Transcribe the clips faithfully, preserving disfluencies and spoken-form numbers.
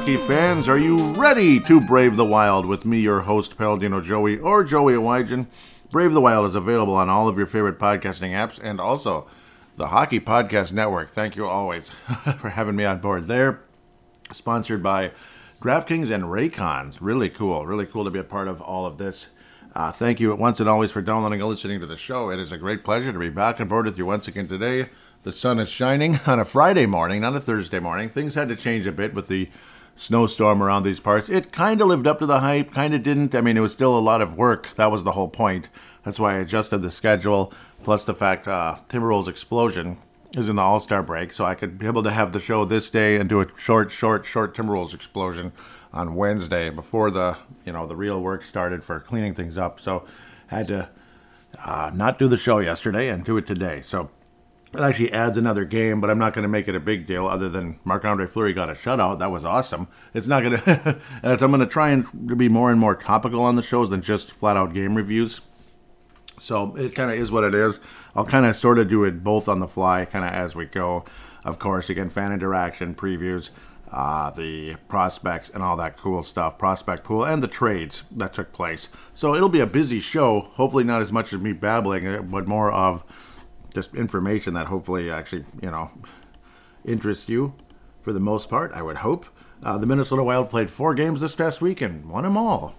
hockey fans. Are you ready to brave the wild with me, your host, Paladino Joey, or Joey Wygen? Brave the Wild is available on all of your favorite podcasting apps and also the Hockey Podcast Network. Thank you always for having me on board there. Sponsored by DraftKings and Raycons. Really cool. Really cool to be a part of all of this. Uh, thank you once and always for downloading and listening to the show. It is a great pleasure to be back on board with you once again today. The sun is shining on a Friday morning, not a Thursday morning. Things had to change a bit with the snowstorm around these parts. It kind of lived up to the hype, kind of didn't. I mean, it was still a lot of work. That was the whole point. That's why I adjusted the schedule, plus the fact uh, Timberwolves Explosion is in the All-Star break, so I could be able to have the show this day and do a short, short, short Timberwolves Explosion on Wednesday before the, you know, the real work started for cleaning things up. So had to uh, not do the show yesterday and do it today. So it actually adds another game, but I'm not going to make it a big deal other than Marc-Andre Fleury got a shutout. That was awesome. It's not going to, I'm going to try and be more and more topical on the shows than just flat out game reviews. So it kind of is what it is. I'll kind of sort of do it both on the fly, kind of as we go. Of course, again, fan interaction, previews, uh, the prospects, and all that cool stuff. Prospect pool and the trades that took place. So it'll be a busy show. Hopefully not as much as me babbling, but more of just information that hopefully actually, you know, interests you for the most part, I would hope. Uh, the Minnesota Wild played four games this past week and won them all.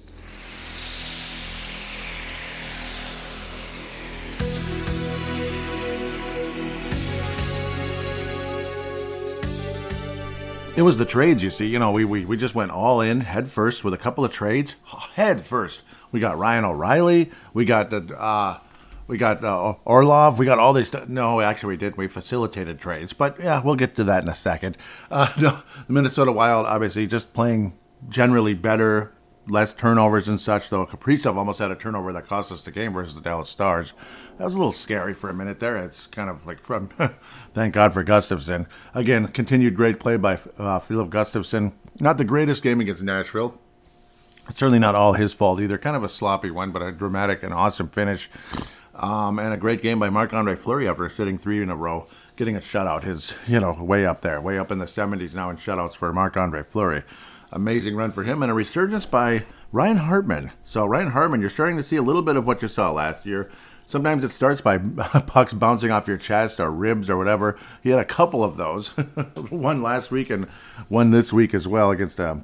It was the trades, you see. You know, we, we, we just went all in, head first, with a couple of trades. Head first. We got Ryan O'Reilly. We got the uh, we got uh, Orlov. We got all these stuff. No, actually, we did. We facilitated trades. But, yeah, we'll get to that in a second. Uh, no, the Minnesota Wild, obviously, just playing generally better, less turnovers and such, though Kaprizov almost had a turnover that cost us the game versus the Dallas Stars. That was a little scary for a minute there. It's kind of like, from thank God for Gustafsson. Again, continued great play by uh, Philip Gustafsson. Not the greatest game against Nashville. It's certainly not all his fault either. Kind of a sloppy one, but a dramatic and awesome finish. Um, and a great game by Marc-Andre Fleury after sitting three in a row, getting a shutout. His, you know, way up there, way up in the seventies now in shutouts for Marc-Andre Fleury. Amazing run for him, and a resurgence by Ryan Hartman. So Ryan Hartman, you're starting to see a little bit of what you saw last year. Sometimes it starts by pucks bouncing off your chest or ribs or whatever. He had a couple of those. One last week and one this week as well against uh,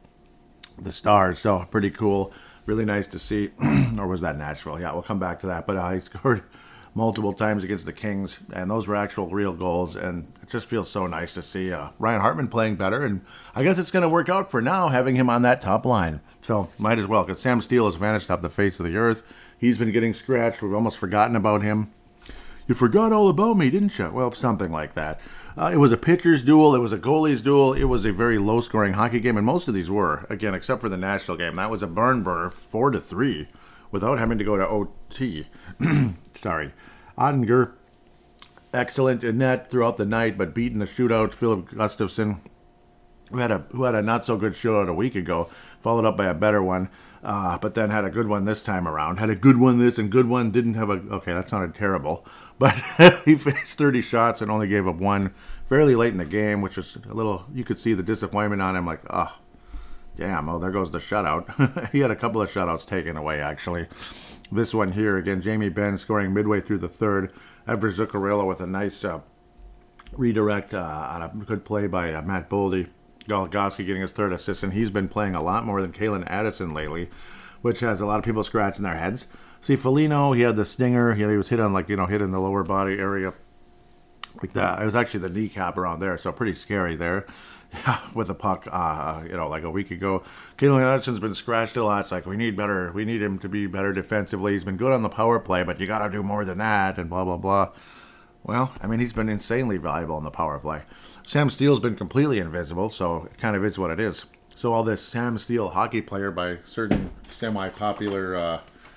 the Stars. So pretty cool. Really nice to see. Or was that Nashville? Yeah, we'll come back to that. But uh, he scored multiple times against the Kings, and those were actual real goals, and it just feels so nice to see uh, Ryan Hartman playing better, and I guess it's going to work out for now, having him on that top line. So, might as well, because Sam Steele has vanished off the face of the earth. He's been getting scratched. We've almost forgotten about him. You forgot all about me, didn't you? Well, something like that. Uh, it was a pitcher's duel. It was a goalie's duel. It was a very low-scoring hockey game, and most of these were, again, except for the Nashville game. That was a barn burner, four to three. Without having to go to O T. Sorry. Ottinger, excellent in net throughout the night, but beating the shootout. Philip Gustafsson, who had a who had a not so good shootout a week ago, followed up by a better one, uh, but then had a good one this time around. Had a good one this and good one. Didn't have a okay. That sounded terrible, but he finished thirty shots and only gave up one fairly late in the game, which was a little. You could see the disappointment on him, like ah. Oh, damn, oh, there goes the shutout. He had a couple of shutouts taken away, actually. This one here, again, Jamie Benn scoring midway through the third. Ever Zuccarello with a nice uh, redirect uh, on a good play by uh, Matt Boldy. Goligoski getting his third assist, and he's been playing a lot more than Kalen Addison lately, which has a lot of people scratching their heads. See, Foligno, he had the stinger. He, he was hit on, like, you know, hit in the lower body area. Like that. It was actually the kneecap around there, so pretty scary there. Yeah, with the puck, uh, you know, like a week ago. Kalen Addison's been scratched a lot. It's like, we need better, we need him to be better defensively. He's been good on the power play, but you got to do more than that, and blah, blah, blah. Well, I mean, he's been insanely valuable in the power play. Sam Steele's been completely invisible, so it kind of is what it is. So all this Sam Steele hockey player by certain semi-popular uh,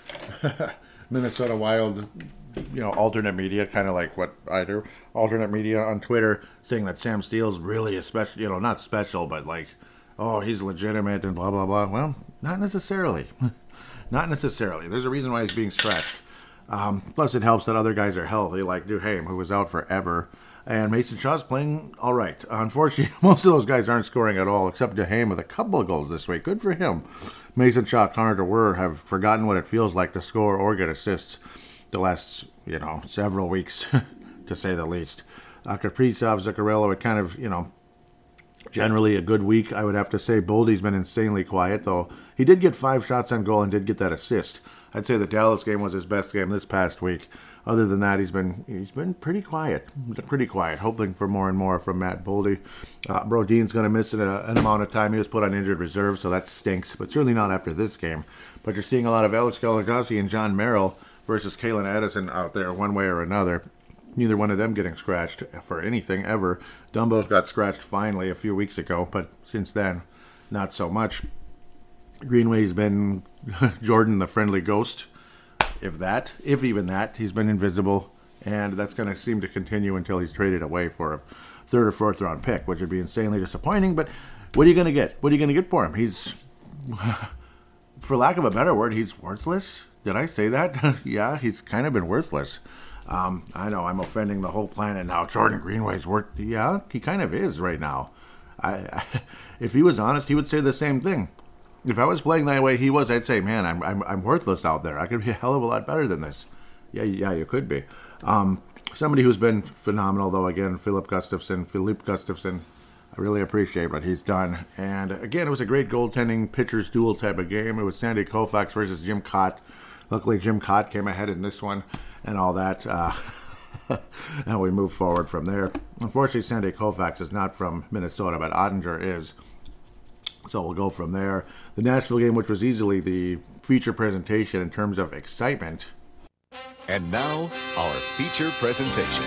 Minnesota Wild, you know, alternate media, kind of like what I do, alternate media on Twitter, saying that Sam Steele's really a special, you know, not special, but like, oh, he's legitimate and blah, blah, blah. Well, not necessarily. Not necessarily. There's a reason why he's being stretched. Um, plus, it helps that other guys are healthy, like Duhaime, who was out forever. And Mason Shaw's playing all right. Unfortunately, most of those guys aren't scoring at all, except Duhaime with a couple of goals this week. Good for him. Mason Shaw, Connor DeWer have forgotten what it feels like to score or get assists the last, you know, several weeks, to say the least. Uh, Kaprizov, Zuccarello, it kind of, you know, generally a good week, I would have to say. Boldy's been insanely quiet, though. He did get five shots on goal and did get that assist. I'd say the Dallas game was his best game this past week. Other than that, he's been he's been pretty quiet, pretty quiet. Hoping for more and more from Matt Boldy. Uh, Brodin's going to miss an, uh, an amount of time. He was put on injured reserve, so that stinks. But certainly not after this game. But you're seeing a lot of Alex Galagossi and John Merrill versus Kalen Addison out there, one way or another. Neither one of them getting scratched for anything ever. Dumbo got scratched finally a few weeks ago, but since then, not so much. Greenway's been Jordan the friendly ghost, if that, if even that. He's been invisible, and that's going to seem to continue until he's traded away for a third or fourth round pick, which would be insanely disappointing. But what are you going to get? What are you going to get for him? He's, for lack of a better word, he's worthless. Did I say that? Yeah, he's kind of been worthless. Um, I know I'm offending the whole planet now. Jordan Greenway's worth. Yeah, he kind of is right now. I, I, if he was honest, he would say the same thing. If I was playing that way he was, I'd say, man, I'm I'm I'm worthless out there. I could be a hell of a lot better than this. Yeah, yeah, you could be. Um, somebody who's been phenomenal, though, again, Philip Gustafsson, Philippe Gustafsson. I really appreciate what he's done. And again, it was a great goaltending pitcher's duel type of game. It was Sandy Koufax versus Jim Cott. Luckily, Jim Cott came ahead in this one and all that. Uh, and we move forward from there. Unfortunately, Sandy Koufax is not from Minnesota, but Ottinger is. So we'll go from there. The Nashville game, which was easily the feature presentation in terms of excitement. And now, our feature presentation.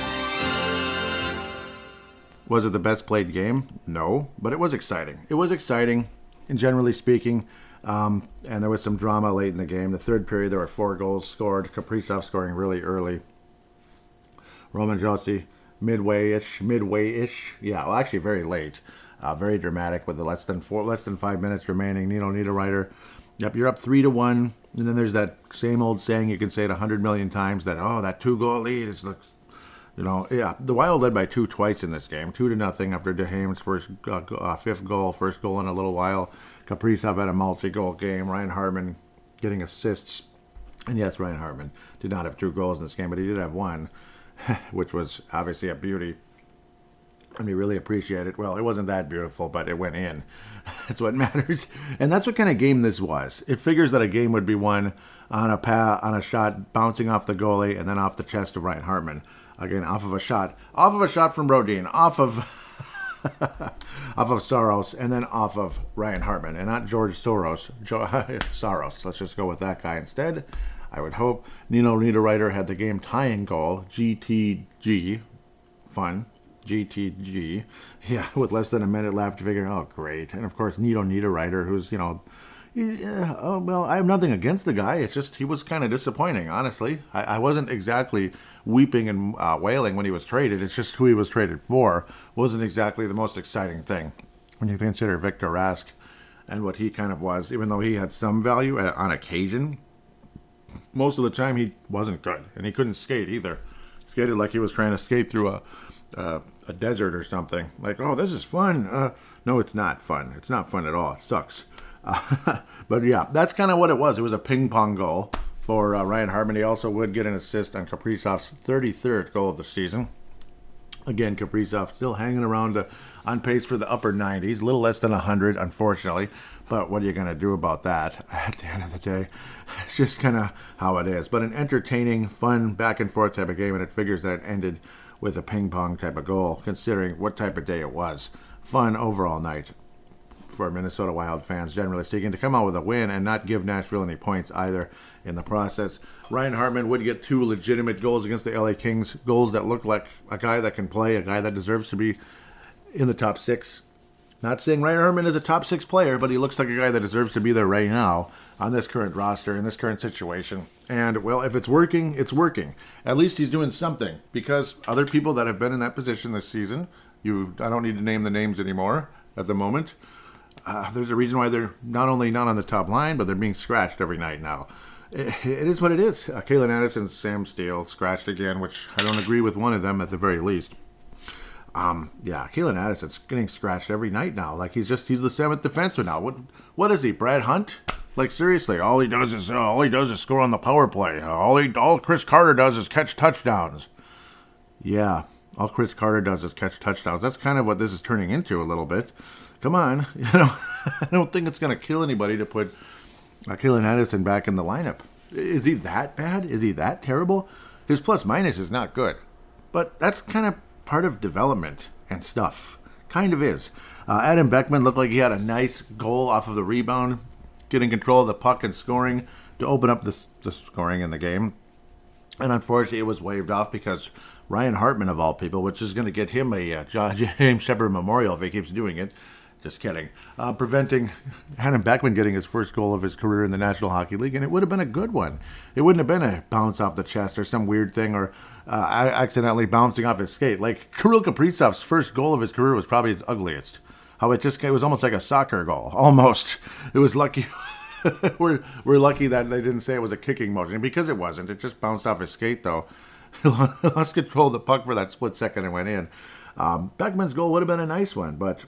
Was it the best played game? No, but it was exciting. It was exciting, and generally speaking, um, and there was some drama late in the game. The third period, there were four goals scored. Kaprizov scoring really early. Roman Josi, midway-ish, midway-ish. Yeah, well, actually very late. Uh, very dramatic with the less than four, less than five minutes remaining. Nino Niederreiter, yep, you're up three to one. And then there's that same old saying you can say it a hundred million times that oh, that two-goal lead is the, you know, yeah. The Wild led by two twice in this game, two to nothing after Duhaime's first uh, uh, fifth goal, first goal in a little while. Kaprizov had a multi-goal game. Ryan Hartman getting assists, and yes, Ryan Hartman did not have two goals in this game, but he did have one, which was obviously a beauty. And we really appreciate it. Well, it wasn't that beautiful, but it went in. That's what matters. And that's what kind of game this was. It figures that a game would be won on a pa- on a shot bouncing off the goalie and then off the chest of Ryan Hartman. Again, off of a shot. Off of a shot from Brodin. Off of off of Saros. And then off of Ryan Hartman. And not George Soros. Jo- Saros. Let's just go with that guy instead. I would hope. Nino Niederreiter had the game tying goal. G T G. Fun. G T G, yeah, with less than a minute left, figuring, oh, great. And, of course, Nino Niederreiter, who's, you know, yeah, oh, well, I have nothing against the guy. It's just he was kind of disappointing, honestly. I, I wasn't exactly weeping and uh, wailing when he was traded. It's just who he was traded for wasn't exactly the most exciting thing when you consider Victor Rask and what he kind of was, even though he had some value on occasion. Most of the time, he wasn't good, and he couldn't skate either. Skated like he was trying to skate through a Uh, a desert or something. Like, oh, this is fun. Uh, no, it's not fun. It's not fun at all. It sucks. Uh, but yeah, that's kind of what it was. It was a ping pong goal for uh, Ryan Hartman. He also would get an assist on Kaprizov's thirty-third goal of the season. Again, Kaprizov still hanging around uh, on pace for the upper nineties, a little less than one hundred, unfortunately. But what are you going to do about that at the end of the day? It's just kind of how it is. But an entertaining, fun, back and forth type of game, and it figures that it ended with a ping pong type of goal, considering what type of day it was. Fun overall night for Minnesota Wild fans, generally speaking, to come out with a win and not give Nashville any points either in the process. Ryan Hartman would get two legitimate goals against the L A Kings, goals that look like a guy that can play, a guy that deserves to be in the top six. Not saying Ryan Hartman is a top six player, but he looks like a guy that deserves to be there right now on this current roster, in this current situation. And, well, if it's working, it's working. At least he's doing something, because other people that have been in that position this season, you, I don't need to name the names anymore at the moment, uh, there's a reason why they're not only not on the top line, but they're being scratched every night now. It, it is what it is. Uh, Kalen Addison, Sam Steele scratched again, which I don't agree with one of them at the very least. Um, yeah, Kalen Addison's getting scratched every night now. Like he's just he's the seventh defenseman now. What what is he, Brad Hunt? Like seriously, all he does is uh, all he does is score on the power play. Uh, all he all Chris Carter does is catch touchdowns. Yeah, all Chris Carter does is catch touchdowns. That's kind of what this is turning into a little bit. Come on, you know, I don't think it's going to kill anybody to put uh, Kalen Addison back in the lineup. Is he that bad? Is he that terrible? His plus minus is not good, but that's kind of part of development and stuff. Kind of is. Uh, Adam Beckman looked like he had a nice goal off of the rebound, getting control of the puck and scoring to open up the, the scoring in the game. And unfortunately, it was waved off because Ryan Hartman, of all people, which is going to get him a uh, James Shepard Memorial if he keeps doing it. Just kidding. Uh, preventing Adam Beckman getting his first goal of his career in the National Hockey League, and it would have been a good one. It wouldn't have been a bounce off the chest or some weird thing or uh, accidentally bouncing off his skate. Like Kirill Kaprizov's first goal of his career was probably his ugliest. How it just it was almost like a soccer goal, almost. It was lucky. we're we're lucky that they didn't say it was a kicking motion, and because it wasn't. It just bounced off his skate though. He lost control of the puck for that split second and went in. Um, Beckman's goal would have been a nice one, but.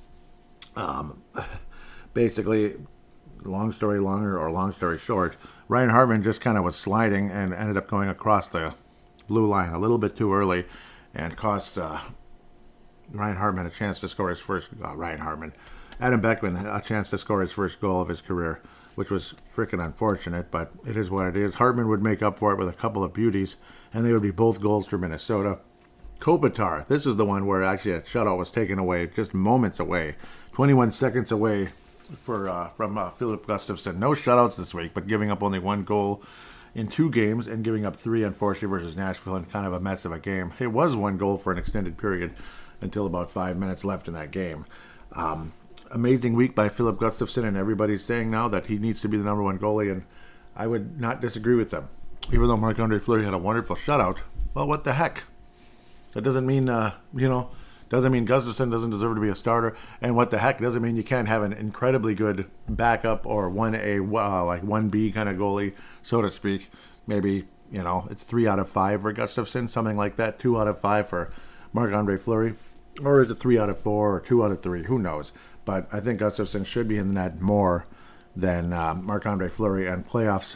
Um, basically, long story longer or long story short, Ryan Hartman just kind of was sliding and ended up going across the blue line a little bit too early and cost uh, Ryan Hartman a chance to score his first, uh, Ryan Hartman, Adam Beckman a chance to score his first goal of his career, which was freaking unfortunate, but it is what it is. Hartman would make up for it with a couple of beauties, and they would be both goals for Minnesota. Kopitar, this is the one where actually a shutout was taken away, just moments away, twenty-one seconds away for uh, from uh, Philip Gustafson. No shutouts this week, but giving up only one goal in two games and giving up three, unfortunately, versus Nashville in kind of a mess of a game. It was one goal for an extended period until about five minutes left in that game. Um, amazing week by Philip Gustafson, and everybody's saying now that he needs to be the number one goalie, and I would not disagree with them. Even though Marc-Andre Fleury had a wonderful shutout, well, what the heck? That doesn't mean, uh, you know, doesn't mean Gustafson doesn't deserve to be a starter. And what the heck doesn't mean you can't have an incredibly good backup or one A, uh, like one B kind of goalie, so to speak. Maybe, you know, it's three out of five for Gustafson, something like that. Two out of five for Marc-Andre Fleury. Or is it three out of four or two out of three? Who knows? But I think Gustafson should be in the net more than uh, Marc-Andre Fleury, and playoffs.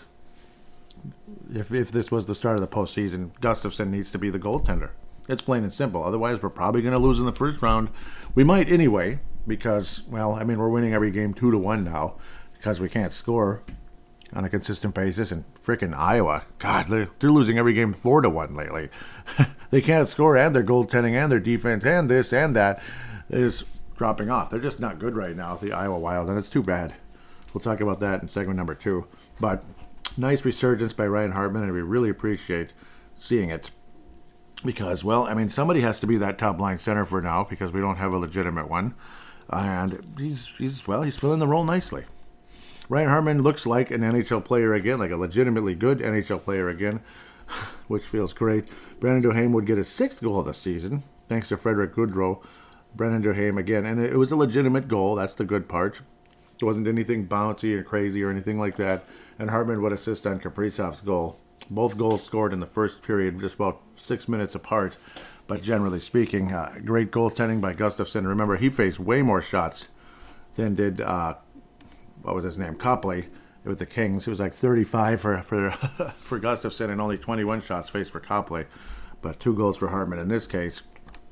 If, if this was the start of the postseason, Gustafson needs to be the goaltender. It's plain and simple. Otherwise, we're probably going to lose in the first round. We might anyway, because, well, I mean, we're winning every game two to one now because we can't score on a consistent basis. And frickin' Iowa, God, they're, they're losing every game four to one lately. They can't score, and their goaltending and their defense and this and that is dropping off. They're just not good right now, the Iowa Wild, and it's too bad. We'll talk about that in segment number two. But nice resurgence by Ryan Hartman, and we really appreciate seeing it. Because, well, I mean, somebody has to be that top line center for now because we don't have a legitimate one. And he's, he's well, he's filling the role nicely. Ryan Hartman looks like an N H L player again, like a legitimately good N H L player again, which feels great. Brandon Duhaime would get his sixth goal of the season, thanks to Frederick Goodrow. Brandon Duhaime again, and it was a legitimate goal. That's the good part. It wasn't anything bouncy or crazy or anything like that. And Hartman would assist on Kaprizov's goal. Both goals scored in the first period, just about six minutes apart. But generally speaking, uh, great goaltending by Gustafson. Remember, he faced way more shots than did, uh, what was his name, Copley with the Kings. It was like thirty-five for for, for Gustafson and only twenty-one shots faced for Copley. But two goals for Hartman in this case.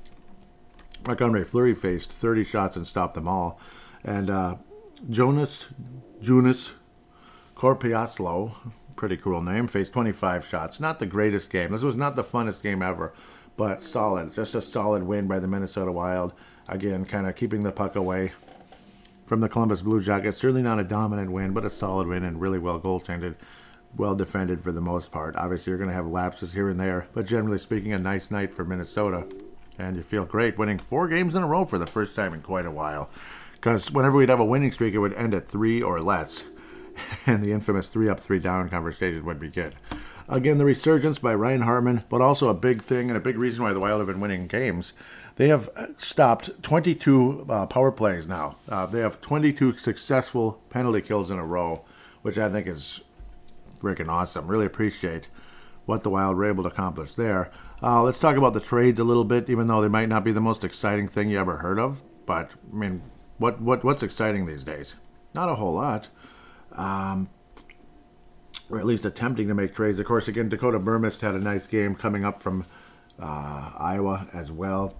Marc-Andre Fleury faced thirty shots and stopped them all. And uh, Jonas, Jonas Korpiaslo, pretty cool name, faced twenty-five shots. Not the greatest game. This was not the funnest game ever, but solid. Just a solid win by the Minnesota Wild. Again, kind of keeping the puck away from the Columbus Blue Jackets. Certainly not a dominant win, but a solid win and really well goaltended, well defended for the most part. Obviously, you're going to have lapses here and there, but generally speaking, a nice night for Minnesota. And you feel great winning four games in a row for the first time in quite a while. Because whenever we'd have a winning streak, it would end at three or less. And the infamous three up, three down conversation would begin. Again, the resurgence by Ryan Hartman, but also a big thing and a big reason why the Wild have been winning games. They have stopped twenty-two uh, power plays now. Uh, they have twenty-two successful penalty kills in a row, which I think is freaking awesome. Really appreciate what the Wild were able to accomplish there. Uh, let's talk about the trades a little bit, even though they might not be the most exciting thing you ever heard of. But, I mean, what, what what's exciting these days? Not a whole lot. Um, or at least attempting to make trades. Of course, again, Dakota Burmist had a nice game coming up from uh, Iowa as well.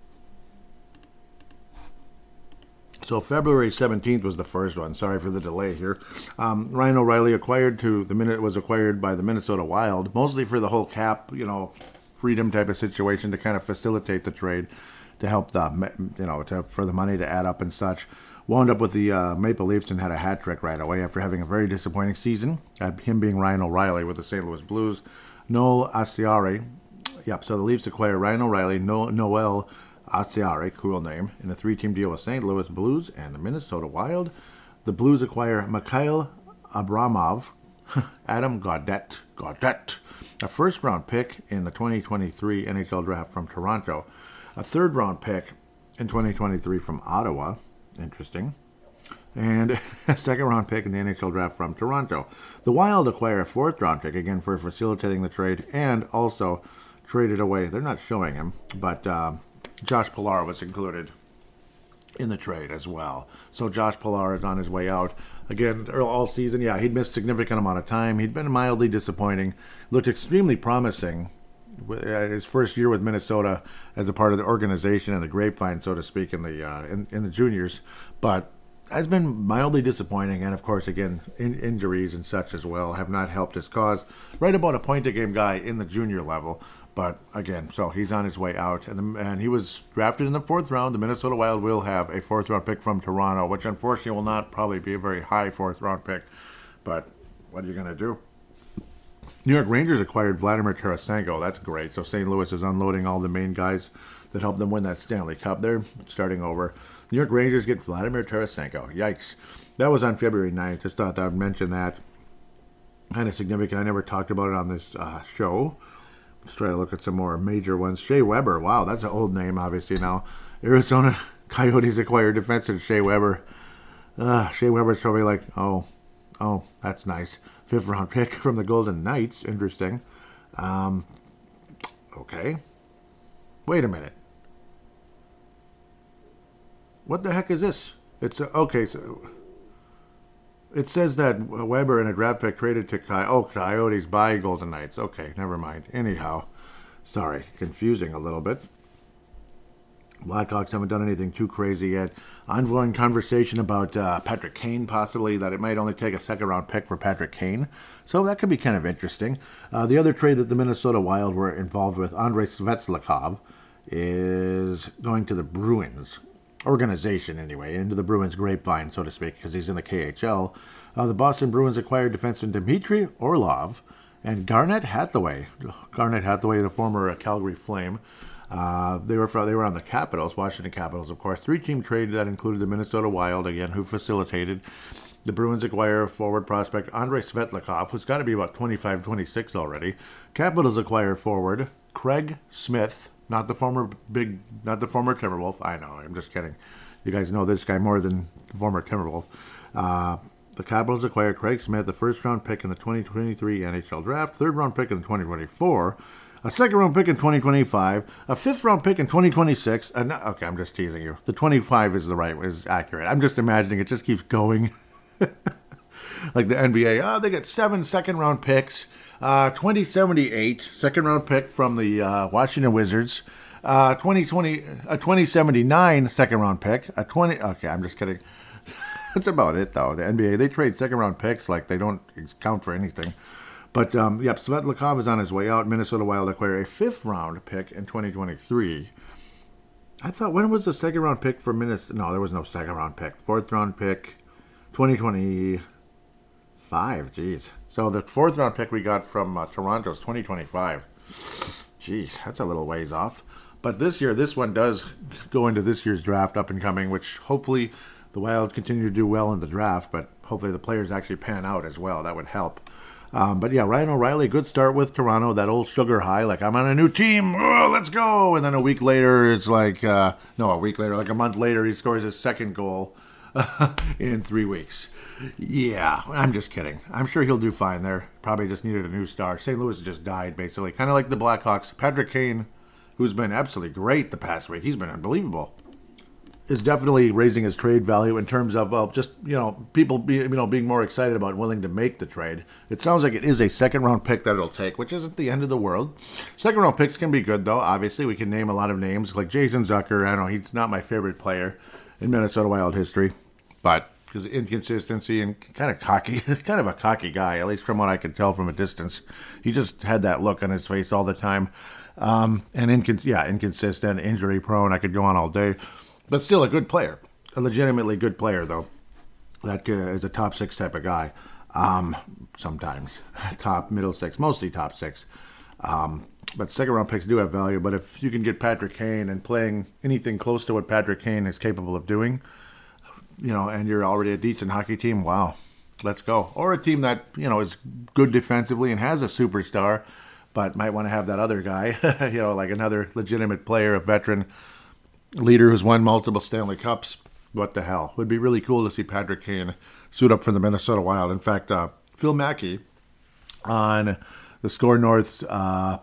So February seventeenth was the first one. Sorry for the delay here. Um, Ryan O'Reilly acquired to the minute was acquired by the Minnesota Wild, mostly for the whole cap, you know, freedom type of situation to kind of facilitate the trade, to help the, you know, to, for the money to add up and such. Wound up with the uh, Maple Leafs and had a hat trick right away after having a very disappointing season. At him being Ryan O'Reilly with the Saint Louis Blues. Noel Astiari. Yep, so the Leafs acquire Ryan O'Reilly, no, Noel Astiari, cool name, in a three-team deal with Saint Louis Blues and the Minnesota Wild. The Blues acquire Mikhail Abramov, Adam Gaudette, Gaudette, a first-round pick in the twenty twenty-three N H L draft from Toronto, a third-round pick in twenty twenty-three from Ottawa, interesting, and a second-round pick in the N H L draft from Toronto. The Wild acquire a fourth-round pick, again, for facilitating the trade, and also traded away, they're not showing him, but uh, Josh Pilar was included in the trade as well. So Josh Pilar is on his way out. Again, all season, yeah, he'd missed a significant amount of time. He'd been mildly disappointing. Looked extremely promising his first year with Minnesota as a part of the organization and the grapevine, so to speak, in the uh, in, in the juniors. But has been mildly disappointing, and of course, again, in, injuries and such as well have not helped his cause. Right about a point-a-game guy in the junior level, but again, so he's on his way out, and the, and he was drafted in the fourth round. The Minnesota Wild will have a fourth-round pick from Toronto, which unfortunately will not probably be a very high fourth-round pick, but what are you going to do? New York Rangers acquired Vladimir Tarasenko. That's great. So Saint Louis is unloading all the main guys that helped them win that Stanley Cup. They're starting over. New York Rangers get Vladimir Tarasenko. Yikes. That was on February ninth. Just thought I would mention that. Kind of significant. I never talked about it on this uh, show. Let's try to look at some more major ones. Shea Weber. Wow, that's an old name, obviously, now. Arizona Coyotes acquired defenseman Shea Weber. Uh, Shea Weber's probably like, oh, oh, that's nice. Fifth round pick from the Golden Knights. Interesting. Um, okay. Wait a minute. What the heck is this? It's uh, okay. So it says that Weber in a draft pick traded to Coy- oh Coyotes by Golden Knights. Okay, never mind. Anyhow, sorry, confusing a little bit. Blackhawks haven't done anything too crazy yet. Ongoing conversation about uh, Patrick Kane, possibly, that it might only take a second-round pick for Patrick Kane. So that could be kind of interesting. Uh, the other trade that the Minnesota Wild were involved with, Andrei Svechnikov, is going to the Bruins organization, anyway, into the Bruins grapevine, so to speak, because he's in the K H L. Uh, the Boston Bruins acquired defenseman Dmitry Orlov and Garnet Hathaway. Garnet Hathaway, the former uh, Calgary Flame. Uh, they were from, they were on the Capitals, Washington Capitals, of course. Three-team trade that included the Minnesota Wild, again, who facilitated. The Bruins acquire forward prospect Andrei Svechnikov, who's got to be about twenty-five, twenty-six already. Capitals acquire forward Craig Smith, not the former big, not the former Timberwolf. I know, I'm just kidding. You guys know this guy more than the former Timberwolf. Uh, the Capitals acquire Craig Smith, the first-round pick in the twenty twenty-three N H L draft, third-round pick in the twenty twenty-four. A second-round pick in twenty twenty-five, a fifth-round pick in twenty twenty-six. And okay, I'm just teasing you. The twenty-five is the right, is accurate. I'm just imagining it just keeps going. Like the N B A, oh, they get seven second-round picks. Uh, twenty seventy-eight, second-round pick from the uh, Washington Wizards. Uh, twenty twenty, a twenty seventy-nine second-round pick. A twenty. Okay, I'm just kidding. That's about it, though. The N B A, they trade second-round picks like they don't count for anything. But, um, yep, Svechnikov is on his way out. Minnesota Wild acquire a fifth-round pick in twenty twenty-three. I thought, when was the second-round pick for Minnesota? No, there was no second-round pick. Fourth-round pick, twenty twenty-five, jeez. So the fourth-round pick we got from uh, Toronto is twenty twenty-five. Jeez, that's a little ways off. But this year, this one does go into this year's draft up and coming, which hopefully the Wild continue to do well in the draft, but hopefully the players actually pan out as well. That would help. Um, but yeah, Ryan O'Reilly, good start with Toronto, that old sugar high, like I'm on a new team, oh, let's go. And then a week later, it's like, uh, no, a week later, like a month later, he scores his second goal in three weeks. Yeah, I'm just kidding. I'm sure he'll do fine there. Probably just needed a new star. Saint Louis just died, basically. Kind of like the Blackhawks. Patrick Kane, who's been absolutely great the past week. He's been unbelievable. Is definitely raising his trade value in terms of, well, just, you know, people be, you know, being more excited about willing to make the trade. It sounds like it is a second round pick that it'll take, which isn't the end of the world. Second round picks can be good, though. Obviously, we can name a lot of names like Jason Zucker. I don't know, he's not my favorite player in Minnesota Wild history, but because of inconsistency and kind of cocky, kind of a cocky guy, at least from what I could tell from a distance. He just had that look on his face all the time. Um, and, incon- yeah, inconsistent, injury prone. I could go on all day. But still a good player, a legitimately good player, though. That uh, is a top six type of guy. Um, sometimes top, middle six, mostly top six. Um, but second round picks do have value. But if you can get Patrick Kane and playing anything close to what Patrick Kane is capable of doing, you know, and you're already a decent hockey team, wow, let's go. Or a team that, you know, is good defensively and has a superstar, but might want to have that other guy, you know, like another legitimate player, a veteran leader who's won multiple Stanley Cups. What the hell? Would be really cool to see Patrick Kane suit up for the Minnesota Wild. In fact, uh, Phil Mackey on the Score North uh,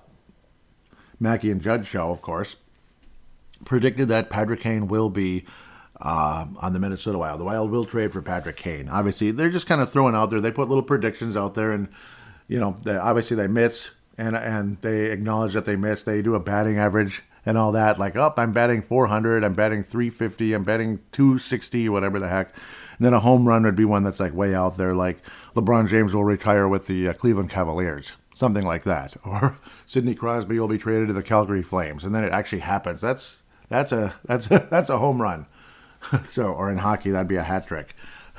Mackey and Judd show, of course, predicted that Patrick Kane will be uh, on the Minnesota Wild. The Wild will trade for Patrick Kane. Obviously, they're just kind of throwing out there. They put little predictions out there, and you know, they, obviously they miss, and and they acknowledge that they miss. They do a batting average and all that, like, oh, I'm batting four hundred, I'm batting three fifty, I'm batting two sixty, whatever the heck. And then a home run would be one that's like way out there, like LeBron James will retire with the uh, Cleveland Cavaliers, something like that. Or Sidney Crosby will be traded to the Calgary Flames, and then it actually happens. That's that's a that's a, that's a home run. So, or in hockey, that'd be a hat trick.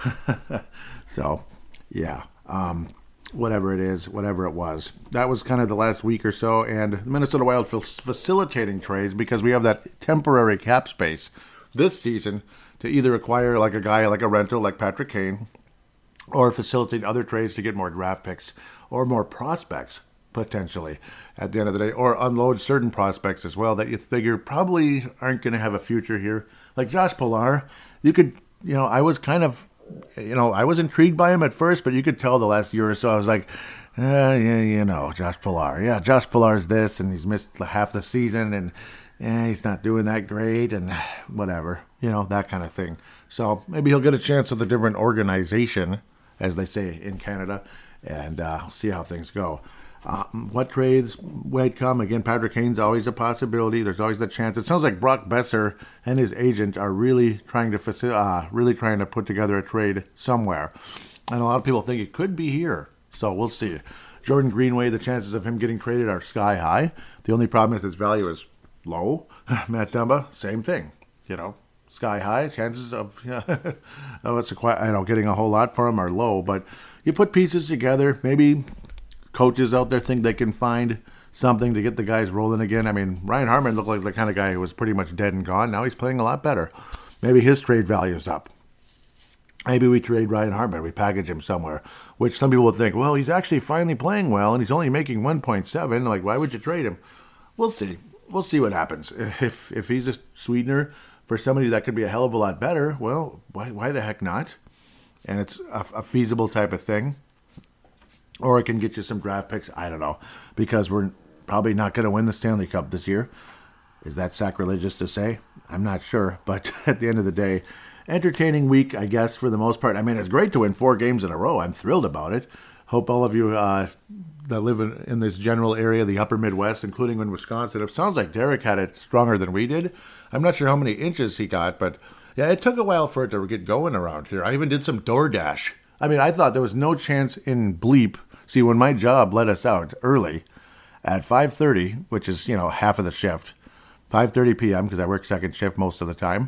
So, yeah. Um, whatever it is, whatever it was. That was kind of the last week or so, and the Minnesota Wild feels facilitating trades because we have that temporary cap space this season to either acquire like a guy like a rental like Patrick Kane, or facilitate other trades to get more draft picks or more prospects potentially at the end of the day, or unload certain prospects as well that you figure probably aren't going to have a future here. Like Josh Pilar, you could, you know, I was kind of You know, I was intrigued by him at first, but you could tell the last year or so, I was like, eh, yeah, you know, Josh Pilar. Yeah, Josh Pilar's this, and he's missed half the season, and eh, he's not doing that great, and whatever, you know, that kind of thing. So maybe he'll get a chance with a different organization, as they say in Canada, and uh, see how things go. Uh, what trades might come? Again, Patrick Kane's always a possibility. There's always the chance. It sounds like Brock Besser and his agent are really trying to faci- uh, really trying to put together a trade somewhere, and a lot of people think it could be here. So we'll see. Jordan Greenway, the chances of him getting traded are sky high. The only problem is his value is low. Matt Dumba, same thing. You know, sky high. Chances of yeah, oh, it's a quite, I know getting a whole lot for him are low. But you put pieces together, maybe. Coaches out there think they can find something to get the guys rolling again. I mean, Ryan Hartman looked like the kind of guy who was pretty much dead and gone. Now he's playing a lot better. Maybe his trade value is up. Maybe we trade Ryan Hartman. We package him somewhere, which some people will think, well, he's actually finally playing well, and he's only making one point seven. Like, why would you trade him? We'll see. We'll see what happens. If if he's a sweetener for somebody that could be a hell of a lot better, well, why why the heck not? And it's a, a feasible type of thing. Or it can get you some draft picks. I don't know. Because we're probably not going to win the Stanley Cup this year. Is that sacrilegious to say? I'm not sure. But at the end of the day, entertaining week, I guess, for the most part. I mean, it's great to win four games in a row. I'm thrilled about it. Hope all of you uh, that live in, in this general area, the upper Midwest, including in Wisconsin. It sounds like Derek had it stronger than we did. I'm not sure how many inches he got. But, yeah, it took a while for it to get going around here. I even did some DoorDash. I mean, I thought there was no chance in bleep. See, when my job let us out early at five thirty, which is, you know, half of the shift, five thirty p.m., because I work second shift most of the time,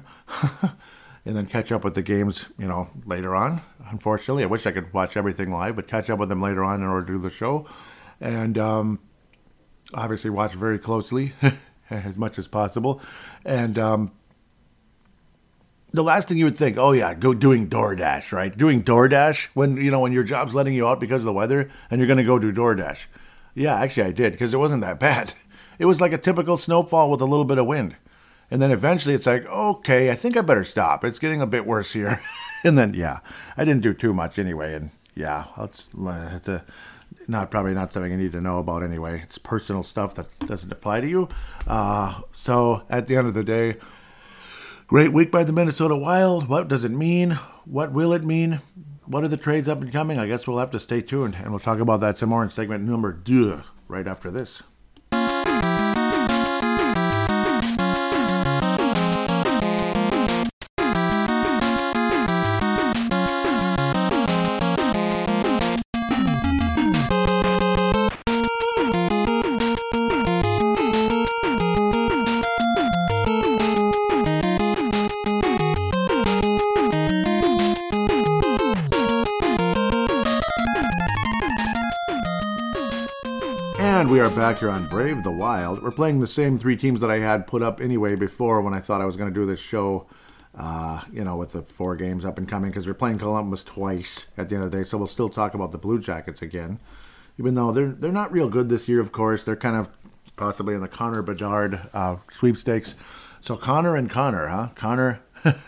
and then catch up with the games, you know, later on. Unfortunately, I wish I could watch everything live, but catch up with them later on in order to do the show. And um, obviously watch very closely as much as possible. And um the last thing you would think, oh yeah, go doing DoorDash, right? Doing DoorDash when, you know, when your job's letting you out because of the weather and you're going to go do DoorDash. Yeah, actually I did because it wasn't that bad. It was like a typical snowfall with a little bit of wind. And then eventually it's like, okay, I think I better stop. It's getting a bit worse here. And then, yeah, I didn't do too much anyway. And yeah, it's, it's a, not probably not something you need to know about anyway. It's personal stuff that doesn't apply to you. Uh, so at the end of the day, great week by the Minnesota Wild. What does it mean? What will it mean? What are the trades up and coming? I guess we'll have to stay tuned. And we'll talk about that some more in segment number two right after this. And we are back here on Brave the Wild. We're playing the same three teams that I had put up anyway before when I thought I was going to do this show, uh, you know, with the four games up and coming, because we're playing Columbus twice at the end of the day, so we'll still talk about the Blue Jackets again. Even though they're they're not real good this year, of course. They're kind of possibly in the Connor Bedard uh, sweepstakes. So Connor and Connor, huh? Connor...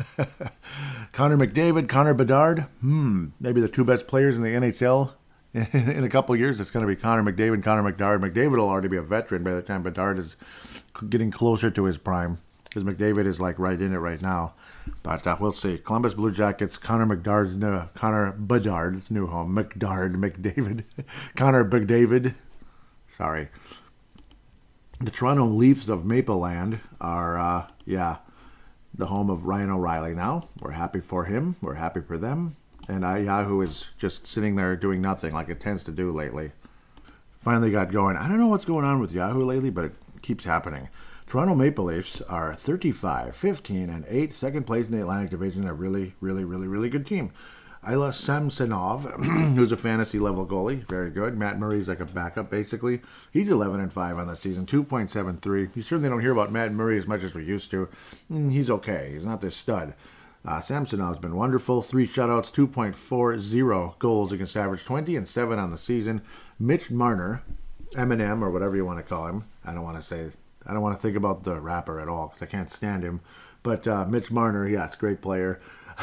Connor McDavid, Connor Bedard. Hmm, maybe the two best players in the N H L. In a couple of years, it's going to be Connor McDavid, Connor McDavid. McDavid will already be a veteran by the time Bedard is getting closer to his prime, because McDavid is like right in it right now. But uh, we'll see. Columbus Blue Jackets, Connor McDavid's new, Connor Bedard's new home. McDard, McDavid, Connor McDavid. Sorry. The Toronto Leafs of Mapleland are, uh, yeah, the home of Ryan O'Reilly now. We're happy for him. We're happy for them. And uh, Yahoo is just sitting there doing nothing like it tends to do lately. Finally got going. I don't know what's going on with Yahoo lately, but it keeps happening. Toronto Maple Leafs are thirty-five, fifteen, and eight, second place in the Atlantic Division. A really, really, really, really good team. Ilya Samsonov, who's a fantasy level goalie, very good. Matt Murray's like a backup, basically. He's eleven and five on the season, two point seven three. You certainly don't hear about Matt Murray as much as we used to. He's okay. He's not this stud. Uh, Samsonov's been wonderful. Three shutouts, two point four oh goals against average twenty, and seven on the season. Mitch Marner, Eminem, or whatever you want to call him. I don't want to say, I don't want to think about the rapper at all because I can't stand him. But uh, Mitch Marner, yes, great player.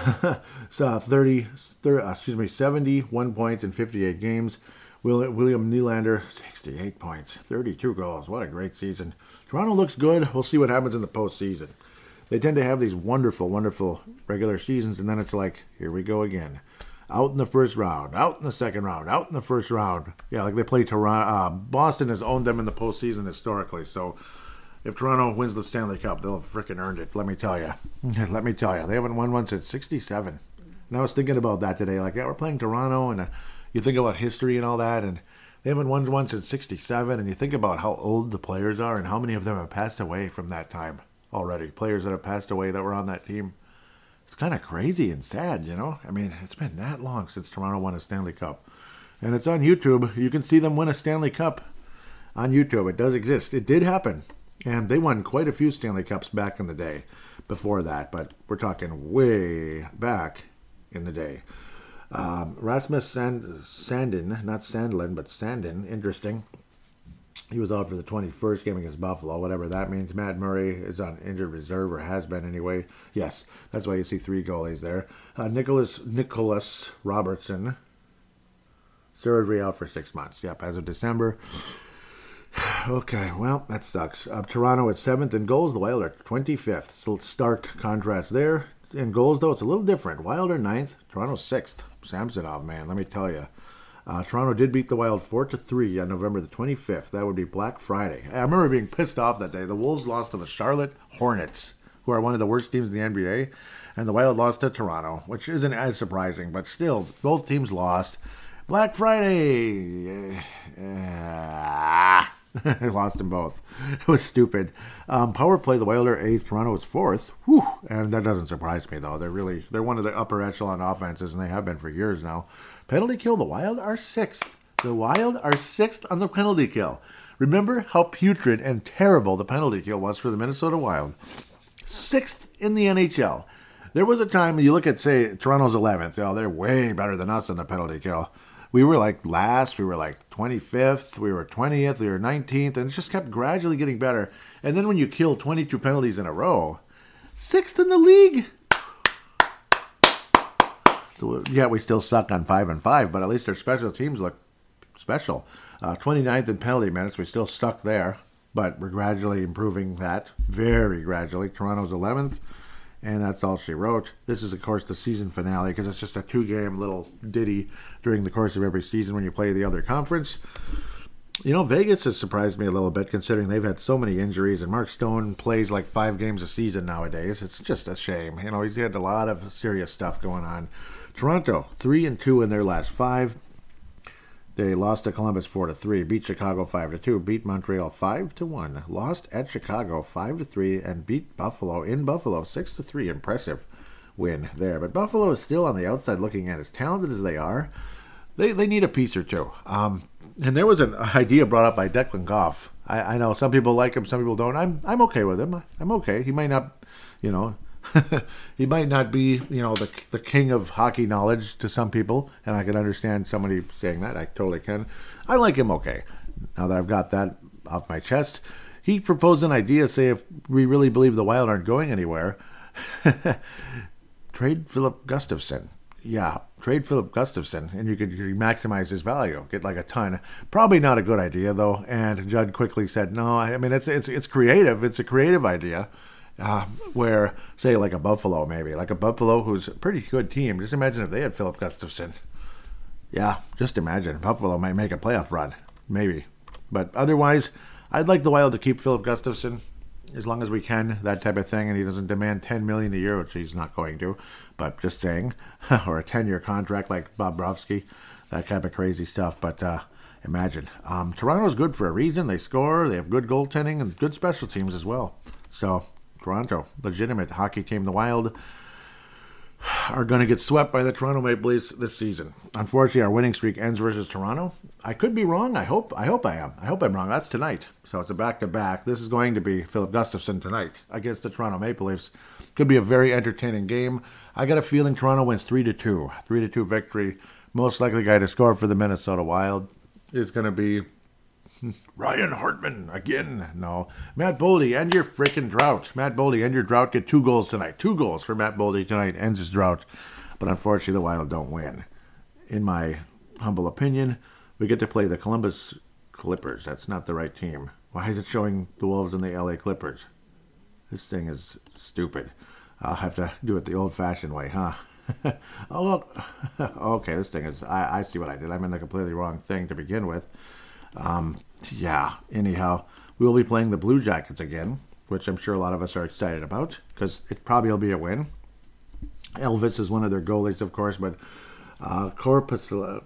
so thirty, thirty, uh, excuse me, seventy-one points in fifty-eight games. William Nylander, sixty-eight points, thirty-two goals. What a great season. Toronto looks good. We'll see what happens in the postseason. They tend to have these wonderful, wonderful regular seasons, and then it's like, here we go again. Out in the first round, out in the second round, out in the first round. Yeah, like they play Toronto. Uh, Boston has owned them in the postseason historically, so if Toronto wins the Stanley Cup, they'll have frickin' earned it, let me tell you. Let me tell you. They haven't won one since sixty-seven. And I was thinking about that today. Like, yeah, we're playing Toronto, and uh, you think about history and all that, and they haven't won one since sixty-seven, and you think about how old the players are and how many of them have passed away from that time already. Players that have passed away that were on that team. It's kind of crazy and sad, you know? I mean, it's been that long since Toronto won a Stanley Cup. And it's on YouTube. You can see them win a Stanley Cup on YouTube. It does exist. It did happen. And they won quite a few Stanley Cups back in the day before that. But we're talking way back in the day. Um, Rasmus Sand- Sandin, not Sandlin, but Sandin, interesting. He was out for the twenty-first game against Buffalo, whatever that means. Matt Murray is on injured reserve, or has been anyway. Yes, that's why you see three goalies there. Uh, Nicholas Nicholas Robertson, surgery out for six months. Yep, as of December. Okay, well, that sucks. Uh, Toronto at seventh in goals. The Wild are twenty-fifth. Still stark contrast there. In goals, though, it's a little different. Wild are ninth. Toronto sixth. Samsonov, man, let me tell you. Uh, Toronto did beat the Wild four to three on November the twenty-fifth. That would be Black Friday. I remember being pissed off that day. The Wolves lost to the Charlotte Hornets, who are one of the worst teams in the N B A, and the Wild lost to Toronto, which isn't as surprising, but still, both teams lost. Black Friday! Uh, I lost them both. It was stupid. Um, power play, the Wild are eighth, Toronto is fourth. Whew. And that doesn't surprise me, though. They're really, they're one of the upper echelon offenses, and they have been for years now. Penalty kill, the Wild are sixth. The Wild are sixth on the penalty kill. Remember how putrid and terrible the penalty kill was for the Minnesota Wild. Sixth in the N H L. There was a time, you look at, say, Toronto's eleventh. Oh, they're way better than us on the penalty kill. we were like last, we were like twenty-fifth, we were twentieth, we were nineteenth, and it just kept gradually getting better. And then when you kill twenty-two penalties in a row, sixth in the league. So, yeah, we still suck on five and five, but at least our special teams look special. Uh, twenty-ninth in penalty minutes, we still stuck there, but we're gradually improving that, very gradually. Toronto's eleventh, and that's all she wrote. This is, of course, the season finale, because it's just a two-game little ditty during the course of every season when you play the other conference. You know, Vegas has surprised me a little bit, considering they've had so many injuries, and Mark Stone plays like five games a season nowadays. It's just a shame. You know, he's had a lot of serious stuff going on. Toronto, three and two in their last five. They lost to Columbus four to three, beat Chicago five to two, beat Montreal five to one, lost at Chicago five to three, and beat Buffalo in Buffalo six to three. Impressive win there. But Buffalo is still on the outside looking at, as talented as they are. They they need a piece or two. Um, and there was an idea brought up by Declan Goff. I, I know some people like him, some people don't. I'm I'm okay with him. I'm okay. He might not, you know, he might not be, you know, the the king of hockey knowledge to some people, and I can understand somebody saying that. I totally can. I like him okay. Now that I've got that off my chest, he proposed an idea, say if we really believe the Wild aren't going anywhere, trade Philip Gustafson. Yeah, trade Philip Gustafson, and you could, you could maximize his value, get like a ton. Probably not a good idea though. And Judd quickly said, no. I mean, it's it's it's creative. It's a creative idea. Uh, where, say, like a Buffalo, maybe. Like a Buffalo who's a pretty good team. Just imagine if they had Philip Gustafson. Yeah, just imagine. Buffalo might make a playoff run. Maybe. But otherwise, I'd like the Wild to keep Philip Gustafson as long as we can, that type of thing, and he doesn't demand ten million dollars a year, which he's not going to. But just saying. Or a ten-year contract like Bobrovsky. That kind of crazy stuff. But uh, imagine. Um, Toronto's good for a reason. They score. They have good goaltending and good special teams as well. So Toronto, legitimate hockey team. The Wild are going to get swept by the Toronto Maple Leafs this season. Unfortunately, our winning streak ends versus Toronto. I could be wrong. I hope. I hope I am. I hope I'm wrong. That's tonight. So it's a back-to-back. This is going to be Philip Gustafson tonight against the Toronto Maple Leafs. Could be a very entertaining game. I got a feeling Toronto wins three to two. three to two victory. Most likely guy to score for the Minnesota Wild is going to be Ryan Hartman again. No. Matt Boldy, end your freaking drought. Matt Boldy, end your drought. Get two goals tonight. Two goals for Matt Boldy tonight. Ends his drought. But unfortunately, the Wild don't win. In my humble opinion, we get to play the Columbus Clippers. That's not the right team. Why is it showing the Wolves and the L A Clippers? This thing is stupid. I'll have to do it the old-fashioned way, huh? oh, well, okay, this thing is... I, I see what I did. I'm in the completely wrong thing to begin with. Um, yeah, anyhow, we will be playing the Blue Jackets again, which I'm sure a lot of us are excited about, because it probably will be a win. Elvis is one of their goalies, of course, but uh, Corpus, uh,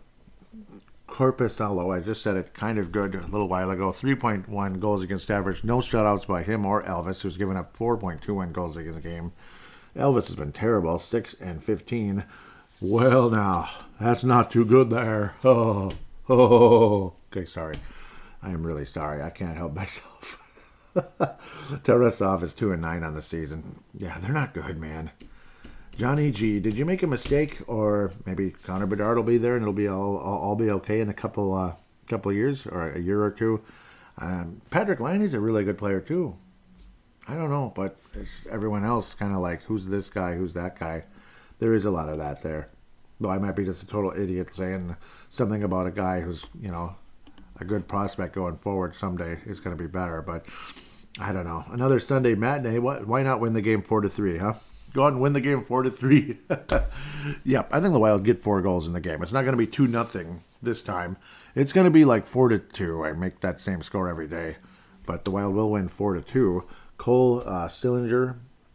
Corpusalo, I just said it kind of good a little while ago, three point one goals against average, no shutouts by him or Elvis, who's given up four point two one goals against the game. Elvis has been terrible, six and fifteen. Well, now, that's not too good there. Oh, oh. Okay, sorry. I am really sorry. I can't help myself. Tarasov is two and nine on the season. Yeah, they're not good, man. Johnny G, did you make a mistake, or maybe Connor Bedard will be there and it'll be all all, all be okay in a couple uh, couple of years or a year or two? Um, Patrick Laine a really good player too. I don't know, but it's everyone else kind of like, who's this guy? Who's that guy? There is a lot of that there. Though I might be just a total idiot saying something about a guy who's, you know, a good prospect going forward someday is going to be better, but I don't know. Another Sunday matinee. What? Why not win the game four to three? Huh? Go out and win the game four to three. Yep, I think the Wild get four goals in the game. It's not going to be two nothing this time. It's going to be like four to two. I make that same score every day, but the Wild will win four to two. Cole uh, Sillinger.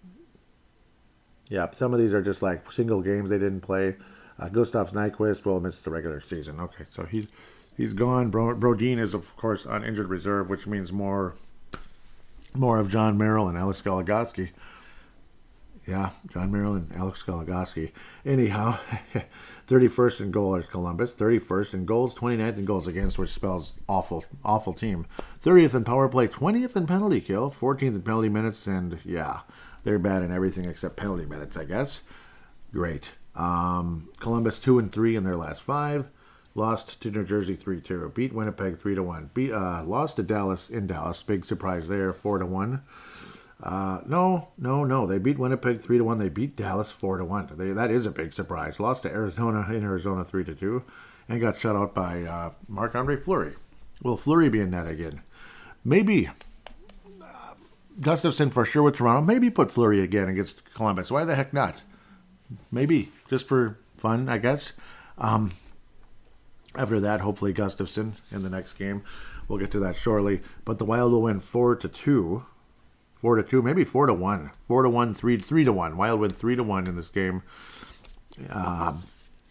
Yep, some of these are just like single games they didn't play. Uh, Gustav Nyquist will miss the regular season. Okay, so he's. He's gone. Bro, Brodin is, of course, on injured reserve, which means more more of John Merrill and Alex Goligoski. Yeah, John Merrill and Alex Goligoski. Anyhow, thirty-first in goals, Columbus. thirty-first in goals, twenty-ninth in goals against, which spells awful, awful team. thirtieth in power play, twentieth in penalty kill, fourteenth in penalty minutes, and yeah, they're bad in everything except penalty minutes, I guess. Great. Um, Columbus two and three in their last five. Lost to New Jersey three two. Beat Winnipeg three to one. Beat, uh, lost to Dallas in Dallas. Big surprise there, four to one. Uh, no, no, no. They beat Winnipeg three to one. They beat Dallas four to one. They, that is a big surprise. Lost to Arizona in Arizona three to two. And got shut out by uh, Marc-Andre Fleury. Will Fleury be in that again? Maybe. Uh, Gustafsson for sure with Toronto. Maybe put Fleury again against Columbus. Why the heck not? Maybe. Just for fun, I guess. Um... After that, hopefully Gustafsson in the next game. We'll get to that shortly. But the Wild will win four to two, four to two, maybe four to one, four to one, three three to one. Wild win three to one in this game. Um,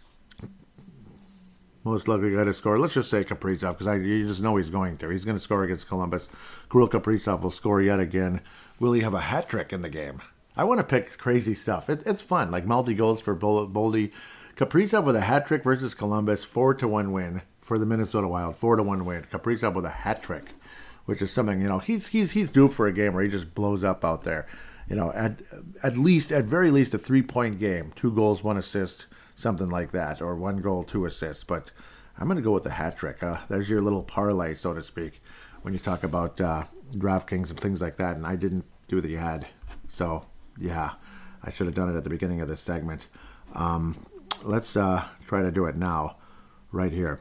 most likely guy to score. Let's just say Kaprizov because I you just know he's going to. He's going to score against Columbus. Kirill Kaprizov will score yet again. Will he have a hat trick in the game? I want to pick crazy stuff. It, it's fun, like multi goals for Boldy. Kaprizov with a hat trick versus Columbus, four to one win for the Minnesota Wild, four to one win. Kaprizov with a hat trick, which is something, you know, he's he's he's due for a game where he just blows up out there. You know, at at least at very least a three point game, two goals, one assist, something like that, or one goal, two assists. But I'm going to go with the hat trick. Uh, there's your little parlay, so to speak, when you talk about uh, DraftKings and things like that. And I didn't do the ad, so yeah, I should have done it at the beginning of this segment. Um, Let's uh, try to do it now, right here.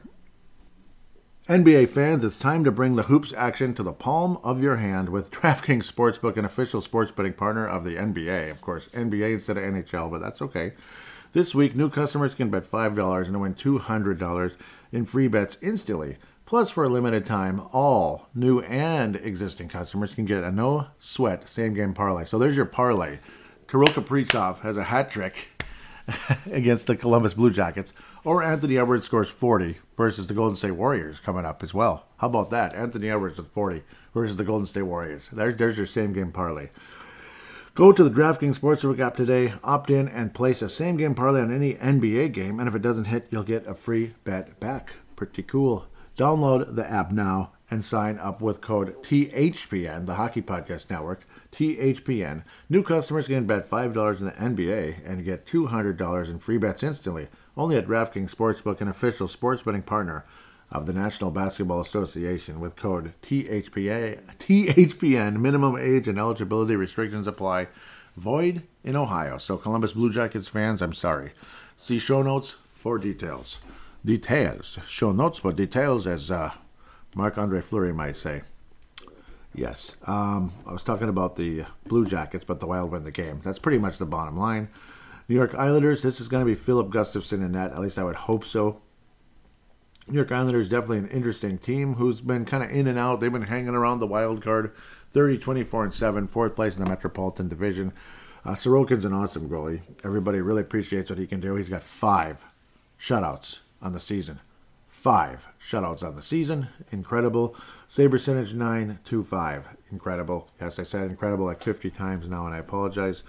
N B A fans, it's time to bring the hoops action to the palm of your hand with DraftKings Sportsbook, an official sports betting partner of the N B A. Of course, N B A instead of N H L, but that's okay. This week, new customers can bet five dollars and win two hundred dollars in free bets instantly. Plus, for a limited time, all new and existing customers can get a no-sweat same-game parlay. So there's your parlay. Kirill Kaprizov has a hat trick against the Columbus Blue Jackets, or Anthony Edwards scores forty versus the Golden State Warriors coming up as well. How about that? Anthony Edwards with forty versus the Golden State Warriors. There's, there's your same-game parlay. Go to the DraftKings Sportsbook app today, opt in, and place a same-game parlay on any N B A game, and if it doesn't hit, you'll get a free bet back. Pretty cool. Download the app now and sign up with code T H P N, the Hockey Podcast Network, T H P N. New customers can bet five dollars in the N B A and get two hundred dollars in free bets instantly. Only at DraftKings Sportsbook, an official sports betting partner of the National Basketball Association, with code T H P A, T H P N. Minimum age and eligibility restrictions apply. Void in Ohio. So Columbus Blue Jackets fans, I'm sorry. See show notes for details. Details. Show notes for details, as uh, Marc-Andre Fleury might say. Yes. Um, I was talking about the Blue Jackets, but the Wild win the game. That's pretty much the bottom line. New York Islanders, this is going to be Philip Gustafsson in net. At least I would hope so. New York Islanders, definitely an interesting team who's been kind of in and out. They've been hanging around the wild card, thirty, twenty-four, and seven, fourth place in the Metropolitan Division. Uh, Sorokin's an awesome goalie. Everybody really appreciates what he can do. He's got five shutouts on the season. Five shutouts on the season. Incredible. Save percentage nine two five. Incredible. Yes, I said incredible like fifty times now, and I apologize.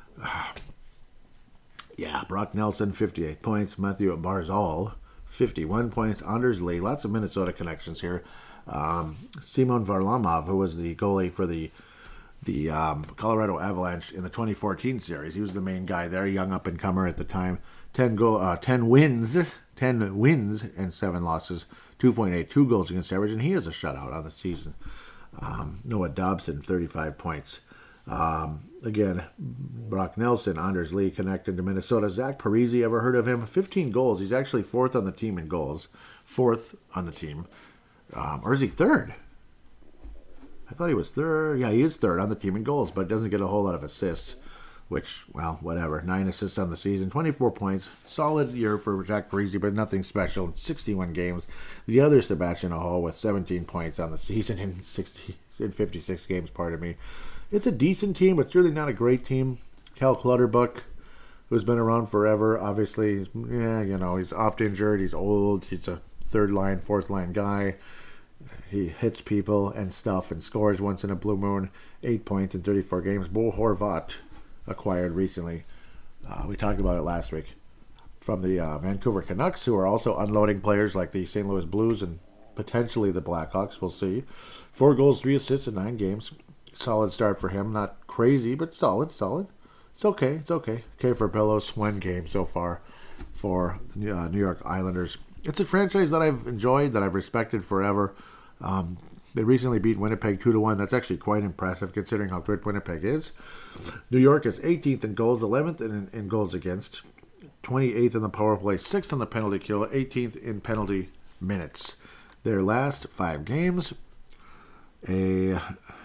Yeah, Brock Nelson, fifty-eight points. Matthew Barzal, fifty-one points. Anders Lee, lots of Minnesota connections here. Um, Simon Varlamov, who was the goalie for the the um, Colorado Avalanche in the twenty fourteen series. He was the main guy there, young up-and-comer at the time. ten, go, uh, ten wins, ten wins and seven losses, two point eight two goals against average, and he has a shutout on the season. Um, Noah Dobson, thirty-five points. Um, again, Brock Nelson, Anders Lee connected to Minnesota. Zach Parise, ever heard of him? fifteen goals. He's actually fourth on the team in goals. Fourth on the team. Um, or is he third? I thought he was third. Yeah, he is third on the team in goals, but doesn't get a whole lot of assists, which, well, whatever. Nine assists on the season, twenty-four points. Solid year for Zach Parise, but nothing special. sixty-one games. The other Sebastian Aho with seventeen points on the season in sixty, in fifty-six games, pardon me. It's a decent team, but it's really not a great team. Cal Clutterbuck, who's been around forever, obviously, yeah, you know, he's oft injured, he's old, he's a third line, fourth line guy. He hits people and stuff and scores once in a blue moon. Eight points in thirty-four games. Bo Horvat, acquired recently. Uh, we talked about it last week. From the uh, Vancouver Canucks, who are also unloading players like the Saint Louis Blues and potentially the Blackhawks. We'll see. Four goals, three assists in nine games. Solid start for him. Not crazy, but solid, solid. It's okay, it's okay. Okay for Bellows, one game so far for the uh, New York Islanders. it's a franchise that I've enjoyed, that I've respected forever. Um, they recently beat Winnipeg two to one. That's actually quite impressive considering how good Winnipeg is. New York is eighteenth in goals, eleventh in, in goals against, twenty-eighth in the power play, sixth on the penalty kill, eighteenth in penalty minutes. Their last five games, a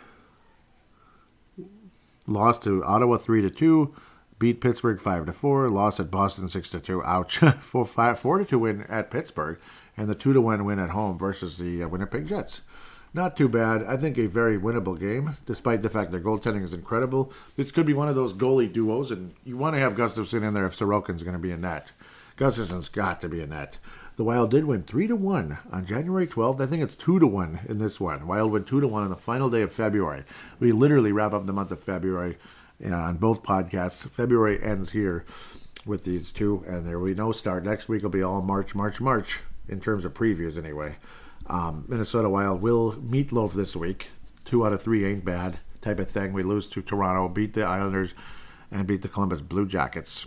loss to Ottawa three to two, beat Pittsburgh five to four, lost at Boston six to two. Ouch. four to two win at Pittsburgh, and the two to one win at home versus the uh, Winnipeg Jets. Not too bad. I think a very winnable game, despite the fact their goaltending is incredible. This could be one of those goalie duos, and you want to have Gustafsson in there if Sorokin's going to be in net. Gustafsson's got to be in net. The Wild did win three to one on January twelfth. I think it's two to one in this one. Wild win two to one on the final day of February. We literally wrap up the month of February you know, on both podcasts. February ends here with these two, and there will be no start. Next week will be all March, March, March, in terms of previews anyway. Um, Minnesota Wild will meatloaf this week. Two out of three ain't bad type of thing. We lose to Toronto, beat the Islanders, and beat the Columbus Blue Jackets.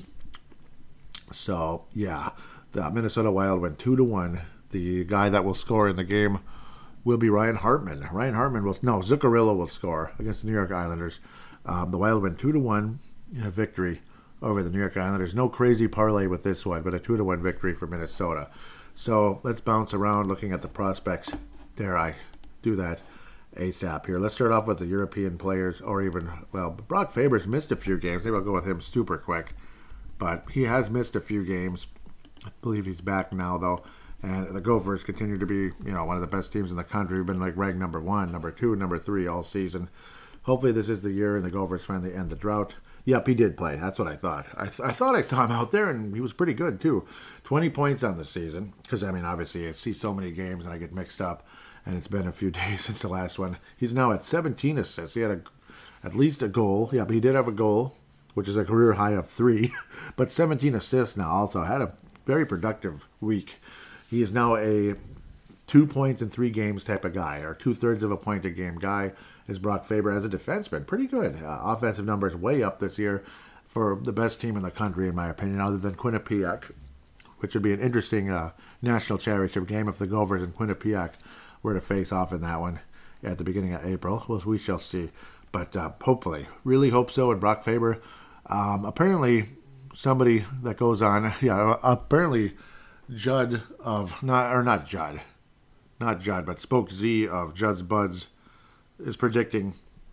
So, yeah, the Minnesota Wild went two to one. The guy that will score in the game will be Ryan Hartman. Ryan Hartman will, no, Zuccarello will score against the New York Islanders. Um, the Wild went two to one in a victory over the New York Islanders. No crazy parlay with this one, but a two to one victory for Minnesota. So let's bounce around looking at the prospects. Dare I do that ASAP here. Let's start off with the European players, or even, well, Brock Faber's missed a few games. Maybe I'll go with him super quick. But he has missed a few games. I believe he's back now, though. And the Gophers continue to be, you know, one of the best teams in the country. We've been like ranked number one, number two, number three all season. Hopefully this is the year and the Gophers finally end the drought. Yep, he did play. That's what I thought. I, th- I thought I saw him out there, and he was pretty good, too. twenty points on the season. Because, I mean, obviously, I see so many games, and I get mixed up. And it's been a few days since the last one. He's now at seventeen assists. He had a, at least a goal. Yeah, but he did have a goal, which is a career high of three. But seventeen assists now also. Had a very productive week. He is now a two points in three games type of guy, or two-thirds of a point a game guy. Is Brock Faber as a defenseman. Pretty good. Uh, offensive numbers way up this year for the best team in the country, in my opinion, other than Quinnipiac, which would be an interesting uh, national championship game if the Gophers and Quinnipiac were to face off in that one at the beginning of April. Well, we shall see. But uh, hopefully, really hope so. And Brock Faber, um, apparently somebody that goes on, yeah, apparently Judd of, not or not Judd, not Judd, but Spoke Z of Judd's Buds is predicting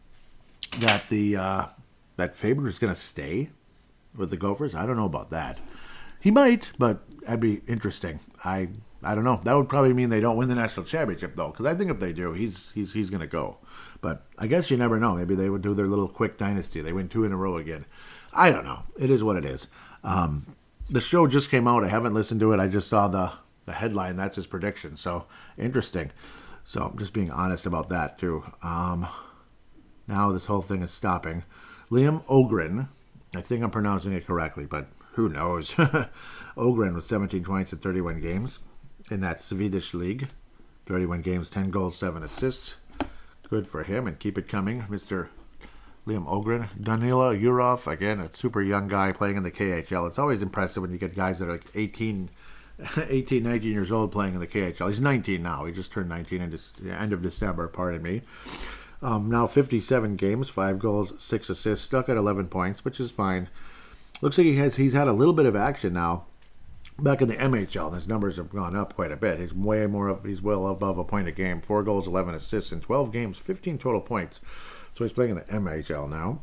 that the uh, that Faber is going to stay with the Gophers. I don't know about that. He might, but that'd be interesting. I I don't know. That would probably mean they don't win the national championship, though, because I think if they do, he's he's he's going to go. But I guess you never know. Maybe they would do their little quick dynasty. They win two in a row again. I don't know. It is what it is. Um, the show just came out. I haven't listened to it. I just saw the, the headline. That's his prediction. So, interesting. So I'm just being honest about that, too. Um, now this whole thing is stopping. Liam Ogren, I think I'm pronouncing it correctly, but who knows? Ogren with seventeen points in thirty-one games in that Swedish league. thirty-one games, ten goals, seven assists. Good for him, and keep it coming, Mister Liam Ogren. Danila Yurov, again, a super young guy playing in the K H L. It's always impressive when you get guys that are like eighteen, eighteen, nineteen years old playing in the K H L. He's nineteen now. He just turned nineteen in the end of December, pardon me. Um, now fifty-seven games, five goals, six assists, stuck at eleven points, which is fine. Looks like he has he's had a little bit of action now back in the M H L. His numbers have gone up quite a bit. He's way more up, he's well above a point a game. Four goals, eleven assists in twelve games, fifteen total points. So he's playing in the M H L now.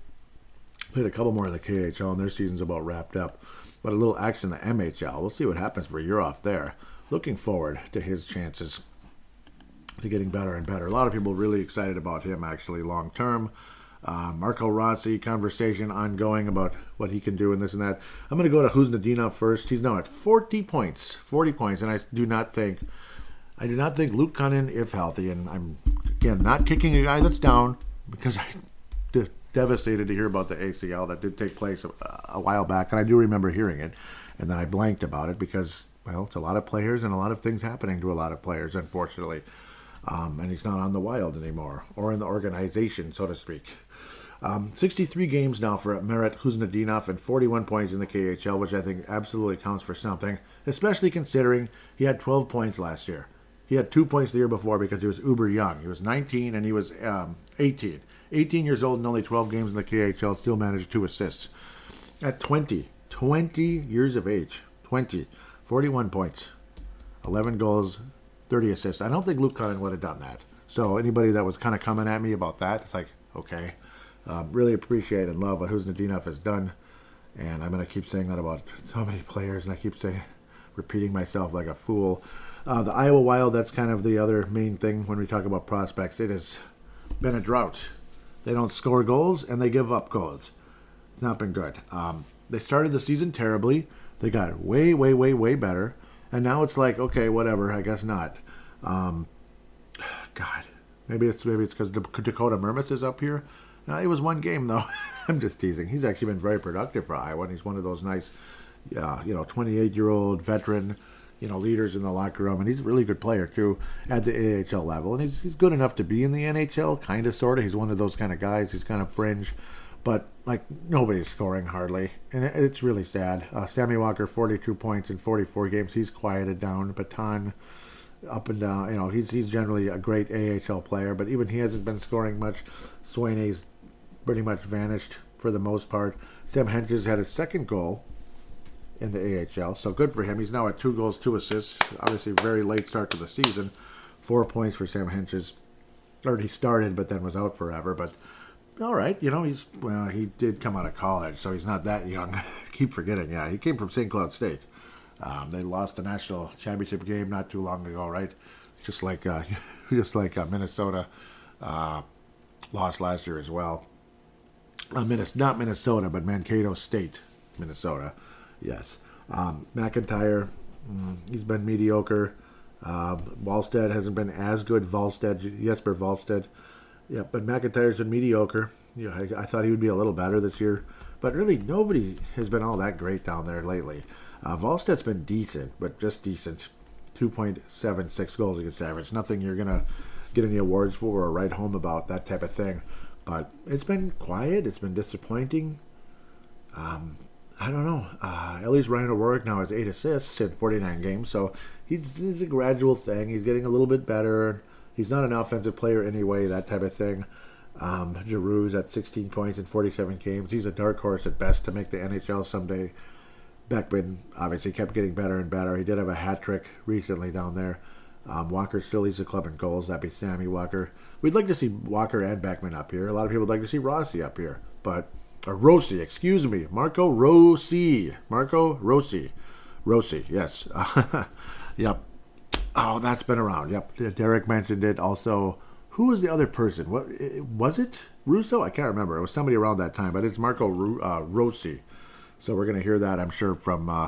Played a couple more in the K H L, and their season's about wrapped up. But a little action in the M H L. We'll see what happens for Yurov there. Looking forward to his chances to getting better and better. A lot of people really excited about him, actually, long term. Uh, Marco Rossi conversation ongoing about what he can do and this and that. I'm going to go to Huznadinov first. He's now at forty points. forty points, and I do not think, I do not think Luke Cunnin, if healthy, and I'm, again, not kicking a guy that's down, because I'm de- devastated to hear about the A C L that did take place a, a while back, and I do remember hearing it, and then I blanked about it because, well, it's a lot of players and a lot of things happening to a lot of players, unfortunately. Um, and he's not on the Wild anymore, or in the organization, so to speak. Um, sixty-three games now for Merit Kuznetsov and forty-one points in the K H L, which I think absolutely counts for something, especially considering he had twelve points last year. He had two points the year before because he was uber young. He was nineteen and he was um, eighteen. eighteen years old and only twelve games in the K H L, still managed two assists. At twenty, twenty years of age, twenty, forty-one points, eleven goals, thirty assists. I don't think Luke Cunning would have done that. So anybody that was kind of coming at me about that, it's like, okay. Um, really appreciate and love what Kuznetsov has done. And I'm going to keep saying that about so many players, and I keep saying, repeating myself like a fool. Uh, the Iowa Wild, that's kind of the other main thing when we talk about prospects. It has been a drought. They don't score goals, and they give up goals. It's not been good. Um, they started the season terribly. They got way, way, way, way better. And now it's like, okay, whatever, I guess not. Um, God, maybe it's maybe it's because Dakota Mermis is up here. Uh, it was one game, though. I'm just teasing. He's actually been very productive for Iowa, and he's one of those nice, uh, you know, twenty-eight-year-old veteran, you know, leaders in the locker room, and he's a really good player, too, at the A H L level. And he's, he's good enough to be in the N H L, kind of, sort of. He's one of those kind of guys. He's kind of fringe, but, like, nobody's scoring hardly, and it, it's really sad. Uh, Sammy Walker, forty-two points in forty-four games. He's quieted down. Baton up and down. You know, he's he's generally a great A H L player, but even he hasn't been scoring much. Swainey's pretty much vanished for the most part. Sam Hentges had his second goal in the A H L, so good for him. He's now at two goals, two assists. Obviously, very late start to the season. Four points for Sam Hentges. Already started, but then was out forever. But all right, you know, he's well, he did come out of college, so he's not that young. Keep forgetting, yeah, he came from Saint Cloud State. Um, they lost the national championship game not too long ago, right? Just like uh, just like uh, Minnesota uh, lost last year as well. Uh, Minnesota, not Minnesota, but Mankato State, Minnesota. Yes. Um, McIntyre, mm, he's been mediocre. Um, Wallstead hasn't been as good. Volstead, Jesper Volstead. Yeah, but McIntyre's been mediocre. Yeah, I, I thought he would be a little better this year. But really, nobody has been all that great down there lately. Uh, Volstead's been decent, but just decent. two point seven six goals against average. Nothing you're going to get any awards for or write home about, that type of thing. But it's been quiet. It's been disappointing. Um, I don't know. Uh, at least Ryan O'Rourke now has eight assists in forty-nine games, so he's, he's a gradual thing. He's getting a little bit better. He's not an offensive player anyway, that type of thing. Um, Giroux's at sixteen points in forty-seven games. He's a dark horse at best to make the N H L someday. Beckman obviously kept getting better and better. He did have a hat trick recently down there. Um, Walker still leads the club in goals. That'd be Sammy Walker. We'd like to see Walker and Beckman up here. A lot of people would like to see Rossi up here, but or Rossi, excuse me, Marco Rossi, Marco Rossi, Rossi, yes, yep. Oh, that's been around. Yep, Derek mentioned it. Also, who was the other person? What was it? Russo? I can't remember. It was somebody around that time, but it's Marco uh, Rossi. So we're going to hear that, I'm sure, from uh,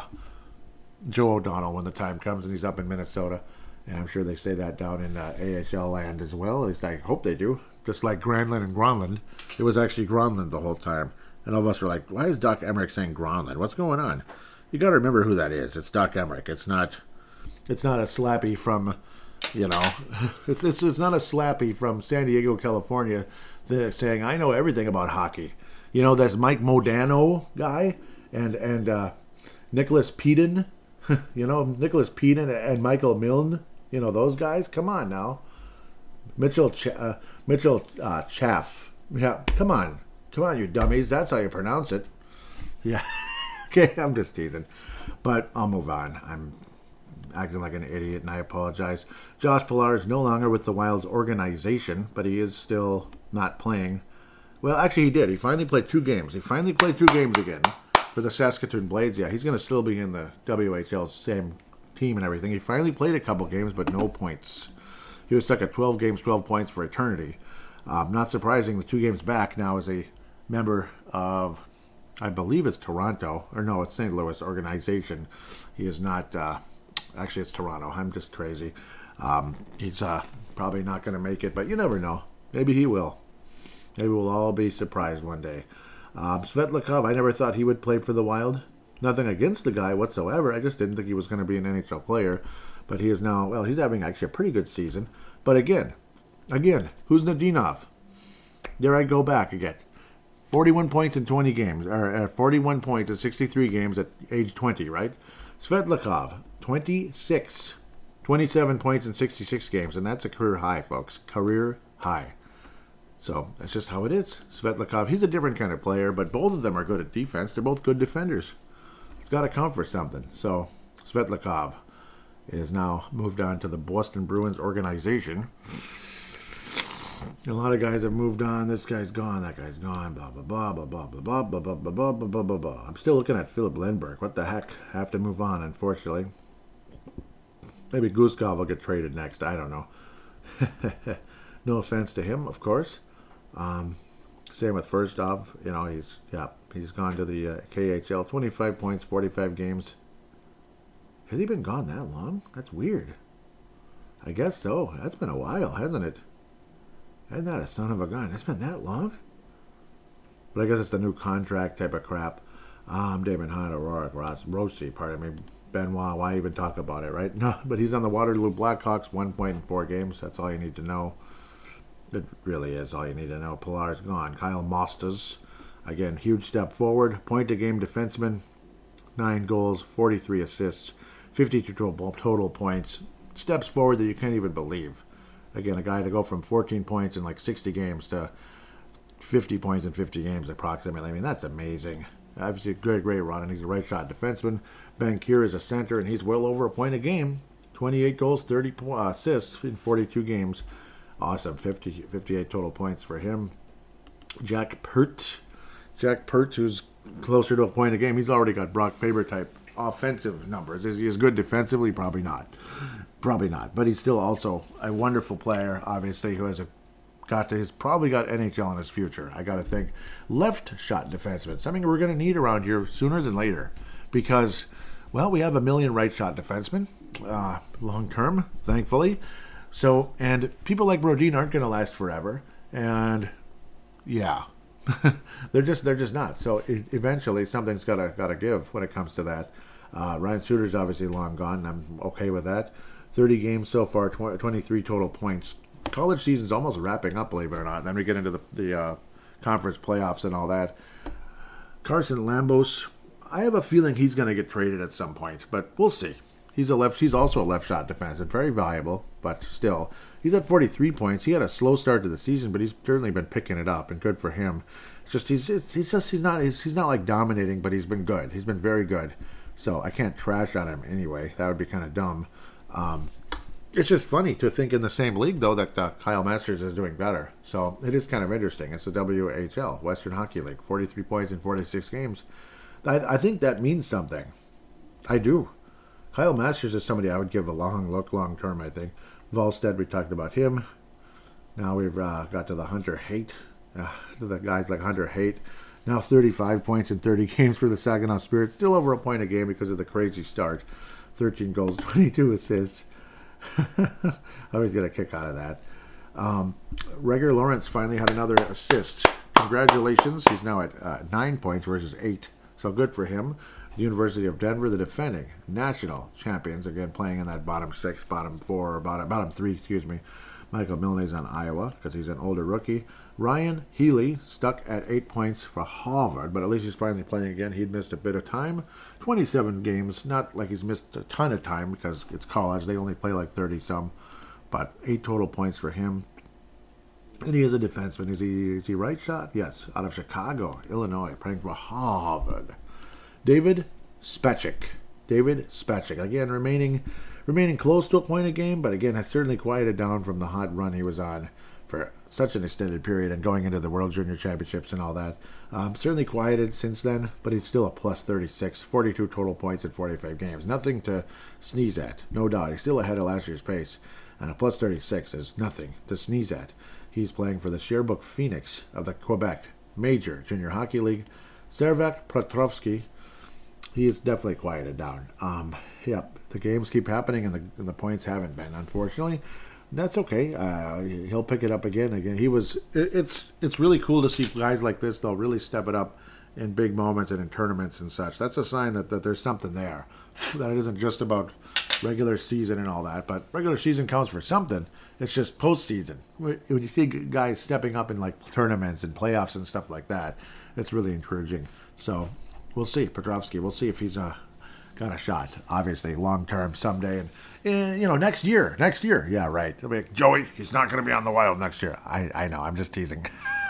Joe O'Donnell when the time comes and he's up in Minnesota. And I'm sure they say that down in uh, A H L land as well. At least I hope they do. Just like Granlund and Gronlund. It was actually Gronlund the whole time. And all of us were like, why is Doc Emmerich saying Gronlund? What's going on? You got to remember who that is. It's Doc Emmerich. It's not It's not a slappy from, you know, it's, it's, it's not a slappy from San Diego, California that saying, I know everything about hockey. You know, that's Mike Modano guy. And and uh, Nicholas Peden, you know, Nicholas Peden and Michael Milne, you know, those guys. Come on now. Mitchell Ch- uh, Mitchell uh, Chaff. Yeah, come on. Come on, you dummies. That's how you pronounce it. Yeah. Okay, I'm just teasing. But I'll move on. I'm acting like an idiot, and I apologize. Josh Pillar is no longer with the Wild's organization, but he is still not playing. Well, actually, he did. He finally played two games. He finally played two games again. For the Saskatoon Blades, yeah, he's going to still be in the W H L, same team and everything. He finally played a couple games, but no points. He was stuck at twelve games, twelve points for eternity. Um, not surprising, the two games back now is a member of, I believe it's Toronto, or no, it's Saint Louis organization. He is not, uh, actually it's Toronto. I'm just crazy. Um, he's uh, probably not going to make it, but you never know. Maybe he will. Maybe we'll all be surprised one day. Um, Svetlikov, I never thought he would play for the Wild. Nothing against the guy whatsoever. I just didn't think he was going to be an N H L player. But he is now, well, he's having actually a pretty good season. But again, again, Kuznetsov? There I go back again. forty-one points in twenty games, or uh, forty-one points in sixty-three games at age twenty, right? Svetlikov, twenty-six, twenty-seven points in sixty-six games, and that's a career high, folks. Career high. So that's just how it is. Svetlikov, he's a different kind of player, but both of them are good at defense. They're both good defenders. It's got to count for something. So Svetlikov is now moved on to the Boston Bruins organization. A lot of guys have moved on. This guy's gone. That guy's gone. Blah, blah, blah, blah, blah, blah, blah, blah, blah, blah, blah, blah, blah, blah. I'm still looking at Philip Lindbergh. What the heck? I have to move on, unfortunately. Maybe Guskov will get traded next. I don't know. No offense to him, of course. Um, same with Firstov. You know, he's yeah, he's gone to the uh, K H L. twenty-five points, forty-five games. Has he been gone that long? That's weird. I guess so. That's been a while, hasn't it? Isn't that a son of a gun? It's been that long? But I guess it's the new contract type of crap. Um, David Hunt, O'Rourke, Ross, Rossi, pardon me, Benoit. Why even talk about it, right? No, but he's on the Waterloo Blackhawks, one point in four games. That's all you need to know. It really is all you need to know. Pilar's gone. Kyle Mostas, again, huge step forward. Point-a-game defenseman, nine goals, forty-three assists, fifty-two total points. Steps forward that you can't even believe. Again, a guy to go from fourteen points in like sixty games to fifty points in fifty games approximately. I mean, that's amazing. Obviously, a great, great run, and he's a right-shot defenseman. Ben Kier is a center, and he's well over a point a game. twenty-eight goals, thirty assists in forty-two games. Awesome. fifty, fifty-eight total points for him. Jack Pert. Jack Pert, who's closer to a point a game. He's already got Brock Faber type offensive numbers. Is he as good defensively? Probably not. Probably not. But he's still also a wonderful player, obviously, who has a got to, he's probably got N H L in his future. I got to think. Left shot defenseman. Something we're going to need around here sooner than later. Because, well, we have a million right shot defensemen uh, long term, thankfully. So, and people like Brodin aren't going to last forever, and yeah, they're just they're just not. So it, eventually, something's got to got to give when it comes to that. Uh, Ryan Suter's obviously long gone, and I'm okay with that. thirty games so far, twenty, twenty-three total points. College season's almost wrapping up, believe it or not. And then we get into the the uh, conference playoffs and all that. Carson Lambos, I have a feeling he's going to get traded at some point, but we'll see. He's a left. He's also a left shot defenseman, very valuable, but still, he's at forty-three points. He had a slow start to the season, but he's certainly been picking it up, and good for him. It's just he's he's just he's not he's, he's not like dominating, but he's been good. He's been very good. So I can't trash on him anyway. That would be kind of dumb. Um, it's just funny to think in the same league though that uh, Kyle Masters is doing better. So it is kind of interesting. It's the W H L, Western Hockey League, forty-three points in forty-six games. I, I think that means something. I do. Kyle Masters is somebody I would give a long look, long term, I think. Volstead, we talked about him. Now we've uh, got to the Hunter Haight. Uh, to the guys like Hunter Haight. Now thirty-five points in thirty games for the Saginaw Spirit. Still over a point a game because of the crazy start. thirteen goals, twenty-two assists. I always get a kick out of that. Um, Reger Lawrence finally had another assist. Congratulations. He's now at uh, nine points versus eight. So good for him. The University of Denver, the defending national champions, again playing in that bottom six, bottom four, or bottom, bottom three, excuse me. Michael Milne's on Iowa because he's an older rookie. Ryan Healy stuck at eight points for Harvard, but at least he's finally playing again. He'd missed a bit of time. twenty-seven games, not like he's missed a ton of time because it's college. They only play like thirty-some, but eight total points for him. And he is a defenseman. Is he, is he right shot? Yes, out of Chicago, Illinois, playing for Harvard. David Spacek. David Spacek. Again, remaining remaining close to a point a game, but again, has certainly quieted down from the hot run he was on for such an extended period and going into the World Junior Championships and all that. Um, certainly quieted since then, but he's still a plus thirty-six, forty-two total points in forty-five games. Nothing to sneeze at, no doubt. He's still ahead of last year's pace, and a plus thirty-six is nothing to sneeze at. He's playing for the Sherbrooke Phoenix of the Quebec Major Junior Hockey League. Servak Petrovsky, he is definitely quieted down. Um, yep, the games keep happening and the and the points haven't been, unfortunately. That's okay. Uh, he'll pick it up again. Again, he was. It, it's it's really cool to see guys like this. They'll really step it up in big moments and in tournaments and such. That's a sign that, that there's something there. That it isn't just about regular season and all that, but regular season counts for something. It's just postseason. When you see guys stepping up in like tournaments and playoffs and stuff like that, it's really encouraging. So we'll see. Petrovsky, we'll see if he's uh, got a shot. Obviously, long term someday, and eh, you know, next year, next year. Yeah, right. They'll be like, Joey, he's not going to be on the Wild next year. I, I know. I'm just teasing.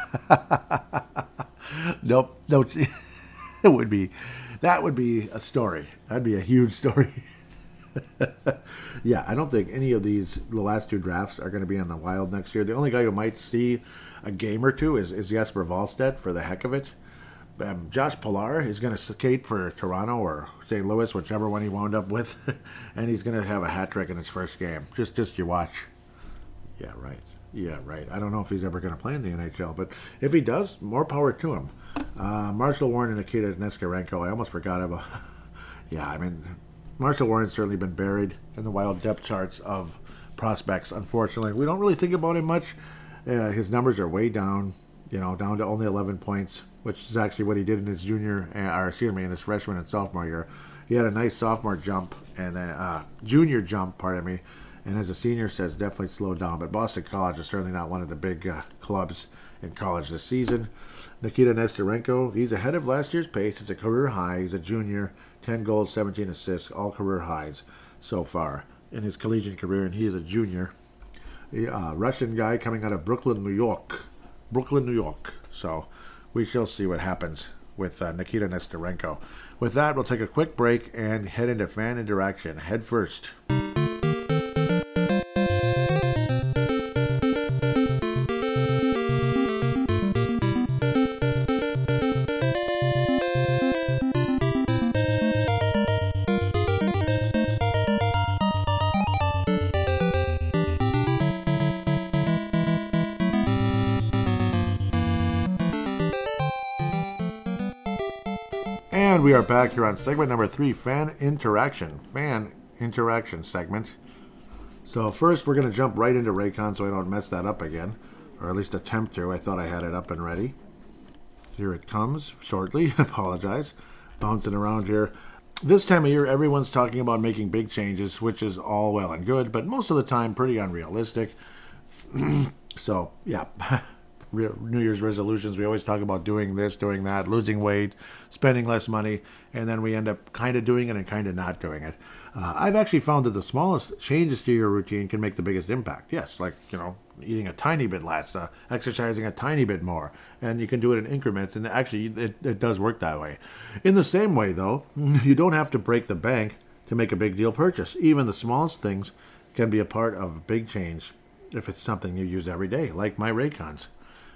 Nope. No. It would be. That would be a story. That'd be a huge story. Yeah, I don't think any of these, the last two drafts, are going to be on the Wild next year. The only guy who might see a game or two is, is Jesper Wallstedt for the heck of it. Um, Josh Pilar is going to skate for Toronto or Saint Louis, whichever one he wound up with, and he's going to have a hat trick in his first game. Just, just you watch. Yeah, right. Yeah, right. I don't know if he's ever going to play in the N H L, but if he does, more power to him. Uh, Marshall Warren and Nikita Neskarenko, I almost forgot about. Yeah, I mean, Marshall Warren's certainly been buried in the Wild depth charts of prospects, unfortunately. We don't really think about him much. Uh, his numbers are way down, you know, down to only eleven points, which is actually what he did in his junior, uh, or excuse me, in his freshman and sophomore year. He had a nice sophomore jump, and then uh, junior jump, pardon me, and as a senior says, definitely slowed down. But Boston College is certainly not one of the big uh, clubs in college this season. Nikita Nesterenko, he's ahead of last year's pace. It's a career high. He's a junior, ten goals, seventeen assists, all career highs so far in his collegiate career, and he is a junior. A uh, Russian guy coming out of Brooklyn, New York. Brooklyn, New York. So we shall see what happens with uh, Nikita Nesterenko. With that, we'll take a quick break and head into fan interaction. Head first. And we are back here on segment number three, fan interaction. Fan interaction segment. So first, we're going to jump right into Raycon so I don't mess that up again, or at least attempt to. I thought I had it up and ready. Here it comes shortly. Apologize. Bouncing around here. This time of year, everyone's talking about making big changes, which is all well and good, but most of the time pretty unrealistic. So, yeah. New Year's resolutions, we always talk about doing this, doing that, losing weight, spending less money, and then we end up kind of doing it and kind of not doing it. Uh, I've actually found that the smallest changes to your routine can make the biggest impact. Yes, like, you know, eating a tiny bit less, uh, exercising a tiny bit more, and you can do it in increments, and actually it, it does work that way. In the same way, though, you don't have to break the bank to make a big deal purchase. Even the smallest things can be a part of a big change if it's something you use every day, like my Raycons.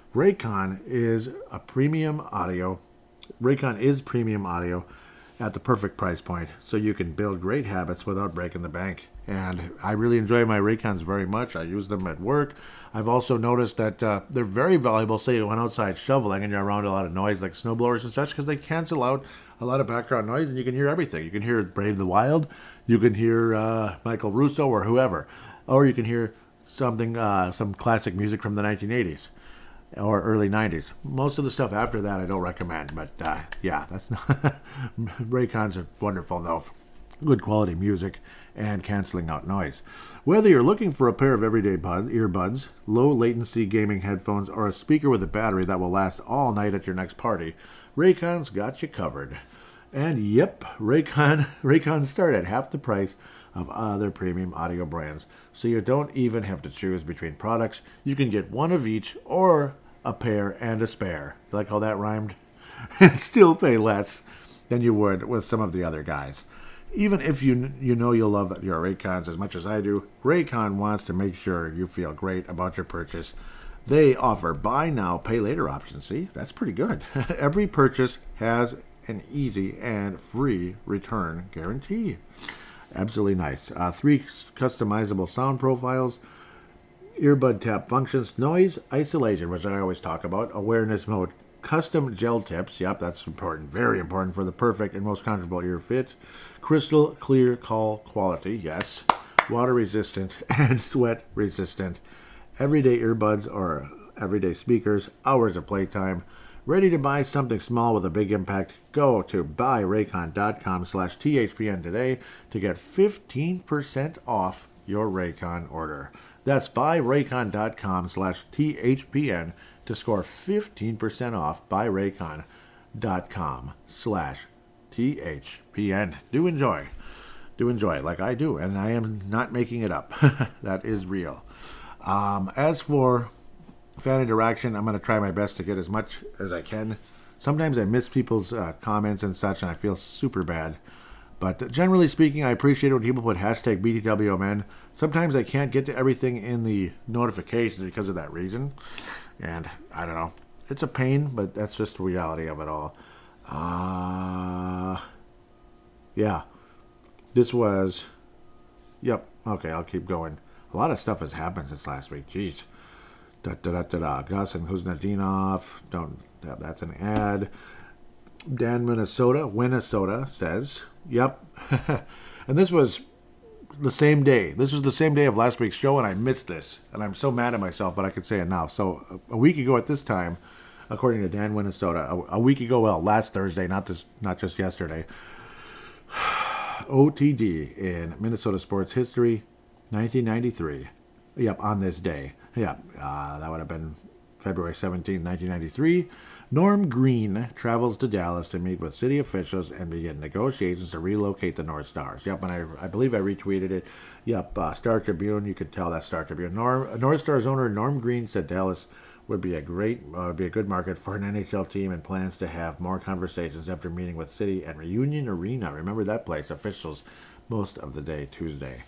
Raycon is a premium audio. Raycon is premium audio at the perfect price point, so you can build great habits without breaking the bank. And I really enjoy my Raycons very much. I use them at work. I've also noticed that uh, they're very valuable, say you went outside shoveling and you're around a lot of noise like snowblowers and such, because they cancel out a lot of background noise and you can hear everything. You can hear Brave the Wild, you can hear uh, Michael Russo or whoever, or you can hear something, uh, some classic music from the nineteen eighties. Or early nineties. Most of the stuff after that I don't recommend, but uh, yeah, that's not Raycons are wonderful though. Good quality music and canceling out noise. Whether you're looking for a pair of everyday bud, earbuds, low latency gaming headphones, or a speaker with a battery that will last all night at your next party, Raycon's got you covered. And yep, Raycon Raycons start at half the price of other premium audio brands, so you don't even have to choose between products. You can get one of each or a pair and a spare. You like how that rhymed? And still pay less than you would with some of the other guys. Even if you you know you'll love your Raycons as much as I do, Raycon wants to make sure you feel great about your purchase. They offer buy now, pay later options. See, that's pretty good. Every purchase has an easy and free return guarantee. Absolutely nice. Uh, three customizable sound profiles, earbud tap functions, noise isolation, which I always talk about, awareness mode, custom gel tips. Yep, that's important. Very important for the perfect and most comfortable ear fit. Crystal clear call quality. Yes. Water resistant and sweat resistant. Everyday earbuds or everyday speakers. Hours of playtime. Ready to buy something small with a big impact? Go to buyraycon.com slash THPN today to get fifteen percent off your Raycon order. That's buyraycon.com slash THPN to score fifteen percent off buyraycon.com slash THPN. Do enjoy. Do enjoy like I do, and I am not making it up. That is real. Um, as for fan interaction, I'm going to try my best to get as much as I can. Sometimes I miss people's uh, comments and such, and I feel super bad. But generally speaking, I appreciate it when people put hashtag B T W M N. Sometimes I can't get to everything in the notifications because of that reason. And I don't know. It's a pain, but that's just the reality of it all. Uh, yeah. This was... Yep. Okay, I'll keep going. A lot of stuff has happened since last week. Jeez. Da, da, da, da, da. Gus and Kuznetsov. Don't have, that's an ad. Dan, Minnesota, Minnesota says, yep. And this was the same day. This was the same day of last week's show, and I missed this. And I'm so mad at myself, but I could say it now. So a week ago at this time, according to Dan, Minnesota, a, a week ago, well, last Thursday, not this, not just yesterday, O T D in Minnesota sports history, nineteen ninety-three. Yep, on this day. Yep, uh, that would have been February seventeenth, nineteen ninety-three. Norm Green travels to Dallas to meet with city officials and begin negotiations to relocate the North Stars. Yep, and I, I believe I retweeted it. Yep, uh, Star Tribune, you could tell that Star Tribune. Norm, North Stars owner Norm Green said Dallas would be a great, uh, be a good market for an N H L team, and plans to have more conversations after meeting with city and Reunion Arena. Remember that place? Officials most of the day Tuesday.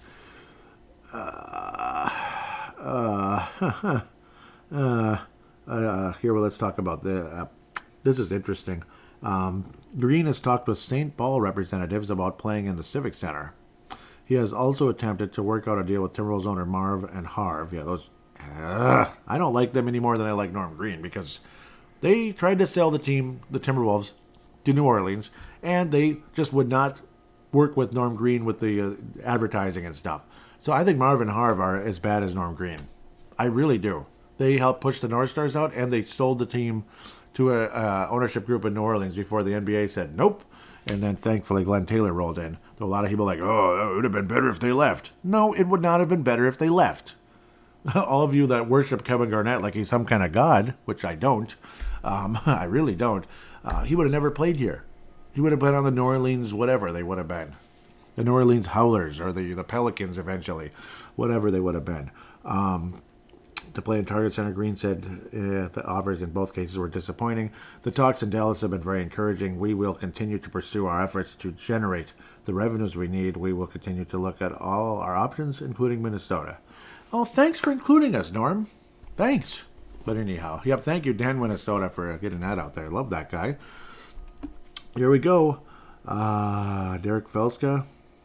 Uh, uh, uh, uh, here, well, let's talk about the. Uh, this is interesting. Um, Green has talked with Saint Paul representatives about playing in the Civic Center. He has also attempted to work out a deal with Timberwolves owner Marv and Harv. Yeah, those. Uh, I don't like them any more than I like Norm Green, because they tried to sell the team, the Timberwolves, to New Orleans, and they just would not work with Norm Green with the uh, advertising and stuff. So I think Marv and Harv are as bad as Norm Green. I really do. They helped push the North Stars out, and they sold the team to a uh, ownership group in New Orleans before the N B A said nope. And then thankfully Glenn Taylor rolled in. Though a lot of people are like, oh, it would have been better if they left. No, it would not have been better if they left. All of you that worship Kevin Garnett like he's some kind of god, which I don't, um, I really don't, uh, he would have never played here. He would have been on the New Orleans whatever they would have been. The New Orleans Howlers or the, the Pelicans eventually, whatever they would have been. Um, to play in Target Center, Green said uh, the offers in both cases were disappointing. The talks in Dallas have been very encouraging. We will continue to pursue our efforts to generate the revenues we need. We will continue to look at all our options, including Minnesota. Oh, thanks for including us, Norm. Thanks. But anyhow, yep, thank you, Dan, Minnesota, for getting that out there. Love that guy. Here we go. Uh, Derek Felska.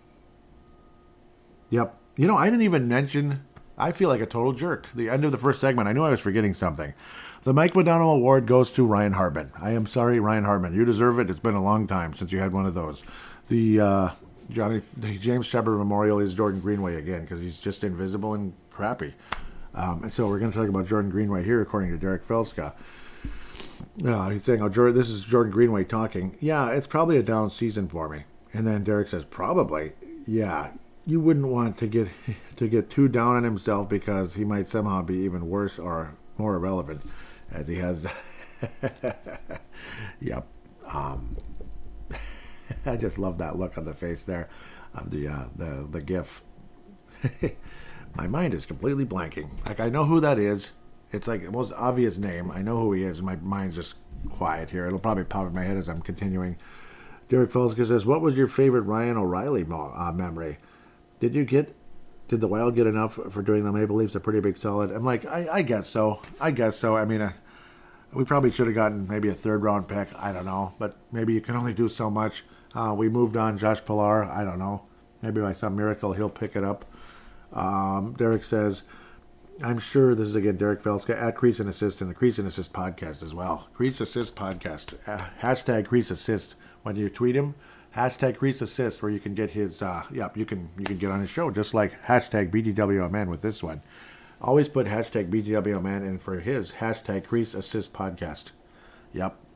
Yep. You know, I didn't even mention, I feel like a total jerk. The end of the first segment, I knew I was forgetting something. The Mike Modano Award goes to Ryan Hartman. I am sorry, Ryan Hartman. You deserve it. It's been a long time since you had one of those. The uh, Johnny the James Shepard Memorial is Jordan Greenway again, because he's just invisible and crappy. Um, and so we're going to talk about Jordan Greenway here, according to Derek Felska. Uh, he's saying, oh, Jordan, this is Jordan Greenway talking. Yeah, it's probably a down season for me. And then Derek says, probably. Yeah, you wouldn't want to get to get too down on himself, because he might somehow be even worse or more irrelevant, as he has. Yep. Um, I just love that look on the face there of the uh, the the GIF. My mind is completely blanking. Like, I know who that is. It's like the most obvious name. I know who he is. My mind's just quiet here. It'll probably pop in my head as I'm continuing. Derek Felska says, what was your favorite Ryan O'Reilly mo- uh, memory? Did you get, did the Wild get enough for doing the Maple Leafs a pretty big solid? I'm like, I, I guess so. I guess so. I mean, uh, we probably should have gotten maybe a third round pick. I don't know. But maybe you can only do so much. Uh, we moved on Josh Pilar. I don't know. Maybe by some miracle he'll pick it up. Um, Derek says, I'm sure this is again Derek Felska at Crease and Assist and the Crease and Assist podcast as well. Crease Assist podcast. Uh, hashtag Crease Assist when you tweet him. Hashtag Crease Assist, where you can get his. Uh, yep, you can you can get on his show just like hashtag B D W M N with this one. Always put hashtag B D W M N in for his hashtag Crease Assist podcast. Yep,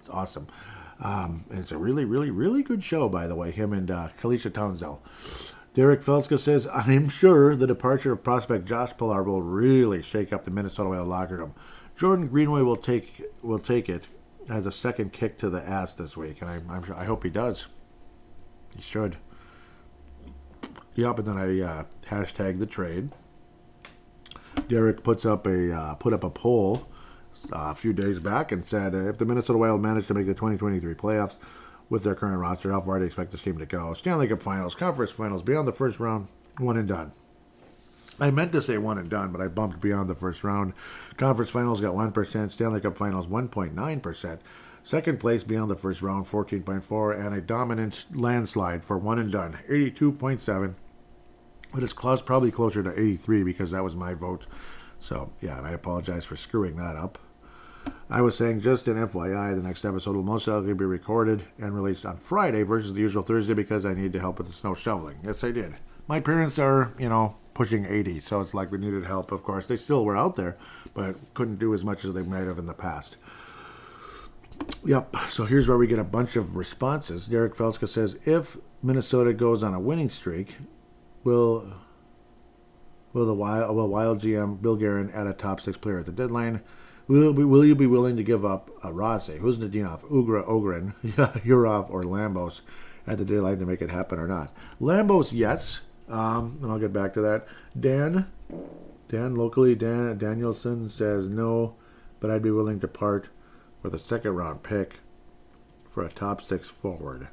awesome. Um, and it's a really, really, really good show, by the way, him and uh, Kalisha Townsend. Derek Felska says, I'm sure the departure of prospect Josh Pillar will really shake up the Minnesota Wild locker room. Jordan Greenway will take will take it as a second kick to the ass this week, and I, I'm sure, I hope he does. He should. Yep, and then I uh, hashtag the trade. Derek puts up a uh, put up a poll uh, a few days back and said, uh, if the Minnesota Wild manage to make the twenty twenty-three playoffs with their current roster, how far do you expect this team to go? Stanley Cup Finals, Conference Finals, beyond the first round, one and done. I meant to say one and done, but I bumped beyond the first round. Conference Finals got one percent, Stanley Cup Finals one point nine percent. Second place beyond the first round, fourteen point four, and a dominant landslide for one and done, eighty-two point seven. But it's close, probably closer to eighty-three because that was my vote. So, yeah, and I apologize for screwing that up. I was saying, just an F Y I, the next episode will most likely be recorded and released on Friday versus the usual Thursday because I need to help with the snow shoveling. Yes, I did. My parents are, you know, pushing eighty, so it's like they needed help, of course. They still were out there, but couldn't do as much as they might have in the past. Yep, so here's where we get a bunch of responses. Derek Felska says, if Minnesota goes on a winning streak, will will the Wild, will Wild G M Bill Guerin add a top six player at the deadline? Will, will you be willing to give up a Rossi, Kuznetsov, Ugra, Ogren, Yurov, or Lambos at the deadline to make it happen or not? Lambos, yes. Um, and I'll get back to that. Dan, Dan locally, Dan Danielson says no, but I'd be willing to part with a second round pick for a top six forward.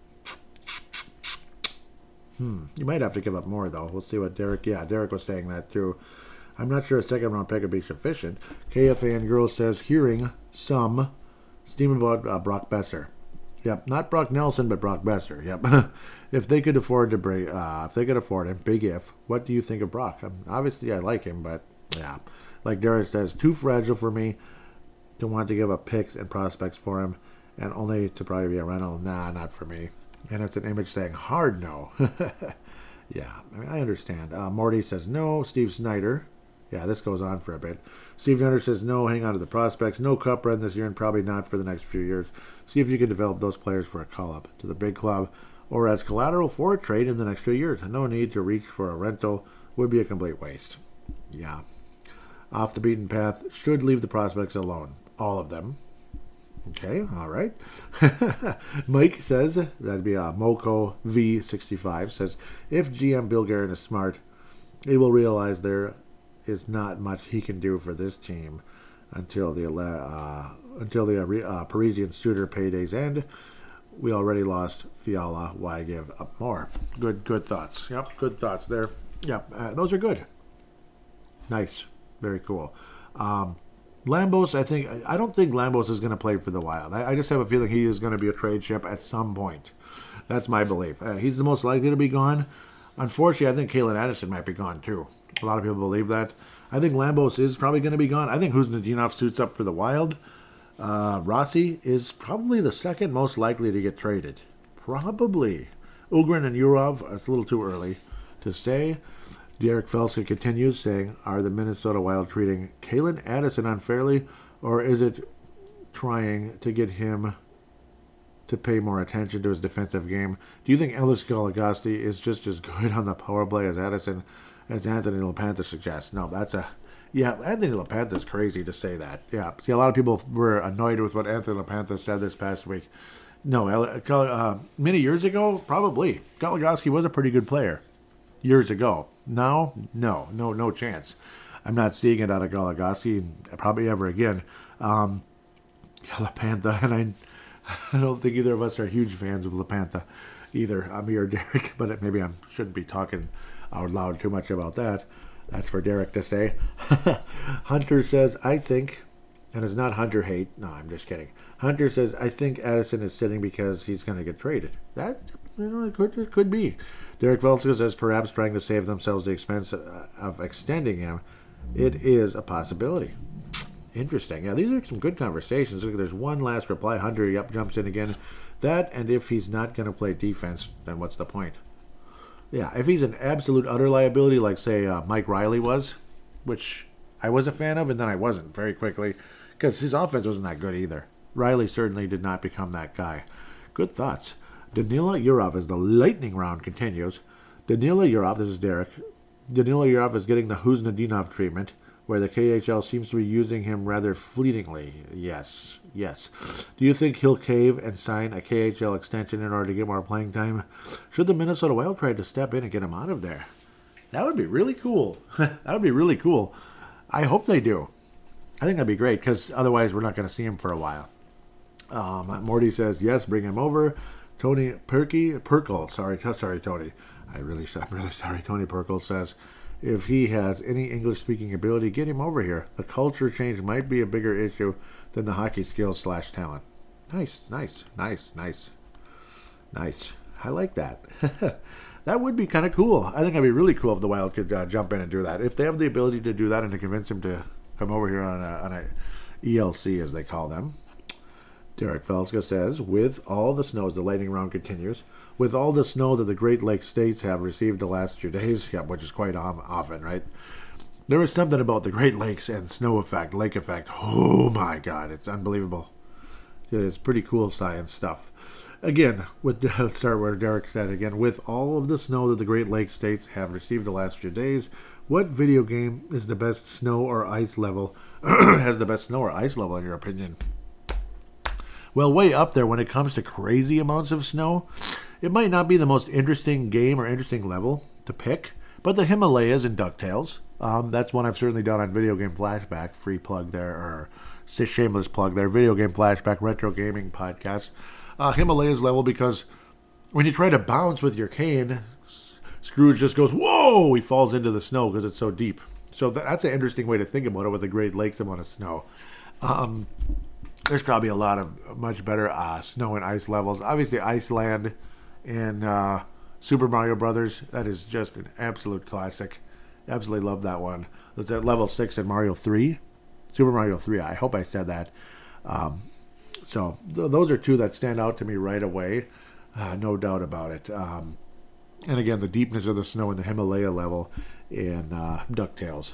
Hmm. You might have to give up more, though. We'll see what Derek... Yeah, Derek was saying that, too. I'm not sure a second-round pick would be sufficient. K F A N Girl says, hearing some steam about uh, Brock Besser. Yep, not Brock Nelson, but Brock Besser. Yep. If they could afford to bring... Uh, if they could afford him, big if, what do you think of Brock? Um, obviously, I like him, but, yeah. Like Derek says, too fragile for me to want to give up picks and prospects for him, and only to probably be a rental. Nah, not for me. And it's an image saying hard no. Yeah, I mean, I understand. Uh, Morty says no. Steve Snyder. Yeah, this goes on for a bit. Steve Nutter says no, hang on to the prospects. No cup run this year and probably not for the next few years. See if you can develop those players for a call-up to the big club or as collateral for a trade in the next few years. No need to reach for a rental would be a complete waste. Yeah. Off the beaten path should leave the prospects alone. All of them. Okay, all right. Mike says, that'd be uh, Moko V sixty-five, says, if G M Bill Guerin is smart, he will realize there is not much he can do for this team until the uh, until the uh, Parisian Suitor paydays end. We already lost Fiala. Why give up more? Good, good thoughts. Yep, good thoughts there. Yep, uh, those are good. Nice. Very cool. Um, Lambos, I think, I don't think Lambos is going to play for the Wild. I, I just have a feeling he is going to be a trade chip at some point. That's my belief. Uh, he's the most likely to be gone. Unfortunately, I think Calen Addison might be gone too. A lot of people believe that. I think Lambos is probably going to be gone. I think Kuznetsov suits up for the Wild. Uh, Rossi is probably the second most likely to get traded. Probably. Ugrin and Yurov, it's a little too early to say. Derek Felska continues, saying, are the Minnesota Wild treating Calen Addison unfairly, or is it trying to get him to pay more attention to his defensive game? Do you think Alex Goligoski is just as good on the power play as Addison, as Anthony LaPantha suggests? No, that's a... Yeah, Anthony LaPantha's crazy to say that. Yeah, see, a lot of people were annoyed with what Anthony LaPantha said this past week. No, uh, many years ago, probably. Goligoski was a pretty good player years ago. Now, no, no, no chance. I'm not seeing it out of Goligoski, probably ever again. Um, LaPantha, and I, I don't think either of us are huge fans of LaPantha either. I'm here, Derek, but maybe I shouldn't be talking out loud too much about that. That's for Derek to say. Hunter says, I think, and it's not Hunter hate. No, I'm just kidding. Hunter says, I think Addison is sitting because he's going to get traded. That, you know, it could, it could be. Derek Velska says, perhaps trying to save themselves the expense of extending him. It is a possibility. Interesting. Yeah, these are some good conversations. Look, there's one last reply. Hunter yep, jumps in again. That, and if he's not going to play defense, then what's the point? Yeah, if he's an absolute utter liability, like, say, uh, Mike Riley was, which I was a fan of, and then I wasn't very quickly, because his offense wasn't that good either. Riley certainly did not become that guy. Good thoughts. Danila Yurov, as the lightning round continues. Danila Yurov, this is Derek. Danila Yurov is getting the Huznadinov treatment, where the K H L seems to be using him rather fleetingly. Yes, yes. Do you think he'll cave and sign a K H L extension in order to get more playing time? Should the Minnesota Wild try to step in and get him out of there? That would be really cool. That would be really cool. I hope they do. I think that'd be great, because otherwise we're not going to see him for a while. Um, Morty says, yes, bring him over. Tony Perky, Perkle, sorry, sorry, Tony. I really, I'm really sorry. Tony Perkle says, if he has any English-speaking ability, get him over here. The culture change might be a bigger issue than the hockey skills slash talent. Nice, nice, nice, nice, nice. I like that. That would be kind of cool. I think it'd be really cool if the Wild could uh, jump in and do that. If they have the ability to do that and to convince him to come over here on a, on a E L C, as they call them. Derek Felska says, with all the snow, as the lightning round continues, with all the snow that the Great Lakes states have received the last few days, yeah, which is quite often, right? There is something about the Great Lakes and snow effect, lake effect. Oh my God, it's unbelievable. It's pretty cool science stuff. Again, with let's start where Derek said again, with all of the snow that the Great Lakes states have received the last few days, what video game is the best snow or ice level, has the best snow or ice level in your opinion? Well, way up there when it comes to crazy amounts of snow. It might not be the most interesting game or interesting level to pick, but the Himalayas and DuckTales. Um, that's one I've certainly done on Video Game Flashback. Free plug there, or shameless plug there. Video Game Flashback, retro gaming podcast. Uh, Himalayas level, because when you try to bounce with your cane, Scrooge just goes, whoa! He falls into the snow because it's so deep. So that's an interesting way to think about it with the Great Lakes amount of snow. Um... There's probably a lot of much better uh, snow and ice levels. Obviously, Iceland and uh, Super Mario Brothers. That is just an absolute classic. Absolutely love that one. It's at level six in Mario three. Super Mario three. I hope I said that. Um, so th- those are two that stand out to me right away. Uh, no doubt about it. Um, and again, the deepness of the snow in the Himalaya level in uh, DuckTales.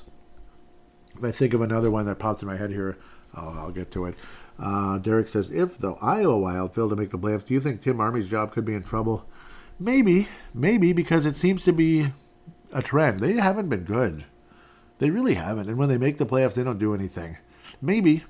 If I think of another one that pops in my head here, I'll, I'll get to it. Uh, Derek says, if the Iowa Wild fail to make the playoffs, do you think Tim Armey's job could be in trouble? Maybe. Maybe, because it seems to be a trend. They haven't been good. They really haven't. And when they make the playoffs, they don't do anything. Maybe.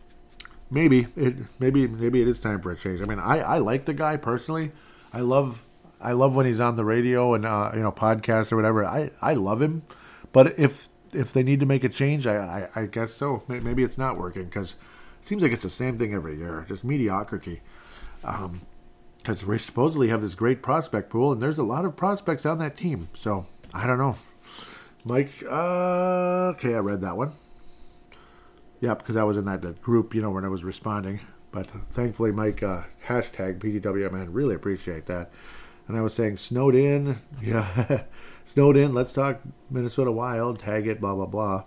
Maybe. It, maybe maybe it is time for a change. I mean, I, I like the guy personally. I love I love when he's on the radio and, uh, you know, podcasts or whatever. I, I love him. But if if they need to make a change, I, I, I guess so. Maybe it's not working, because it seems like it's the same thing every year, just mediocrity. Um, because we supposedly have this great prospect pool, and there's a lot of prospects on that team. So, I don't know. Mike, uh, okay, I read that one. Yep, because I was in that, that group, you know, when I was responding. But thankfully, Mike, uh, hashtag P T W M N, really appreciate that. And I was saying, snowed in, yeah, snowed in, let's talk Minnesota Wild, tag it, blah, blah, blah.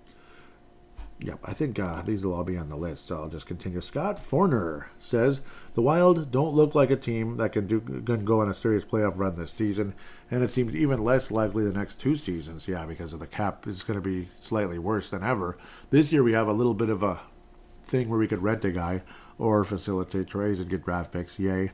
Yep, I think uh, these will all be on the list, so I'll just continue. Scott Forner says, the Wild don't look like a team that can do can go on a serious playoff run this season, and it seems even less likely the next two seasons, yeah, because of the cap is going to be slightly worse than ever. This year we have a little bit of a thing where we could rent a guy or facilitate trades and get draft picks, yay.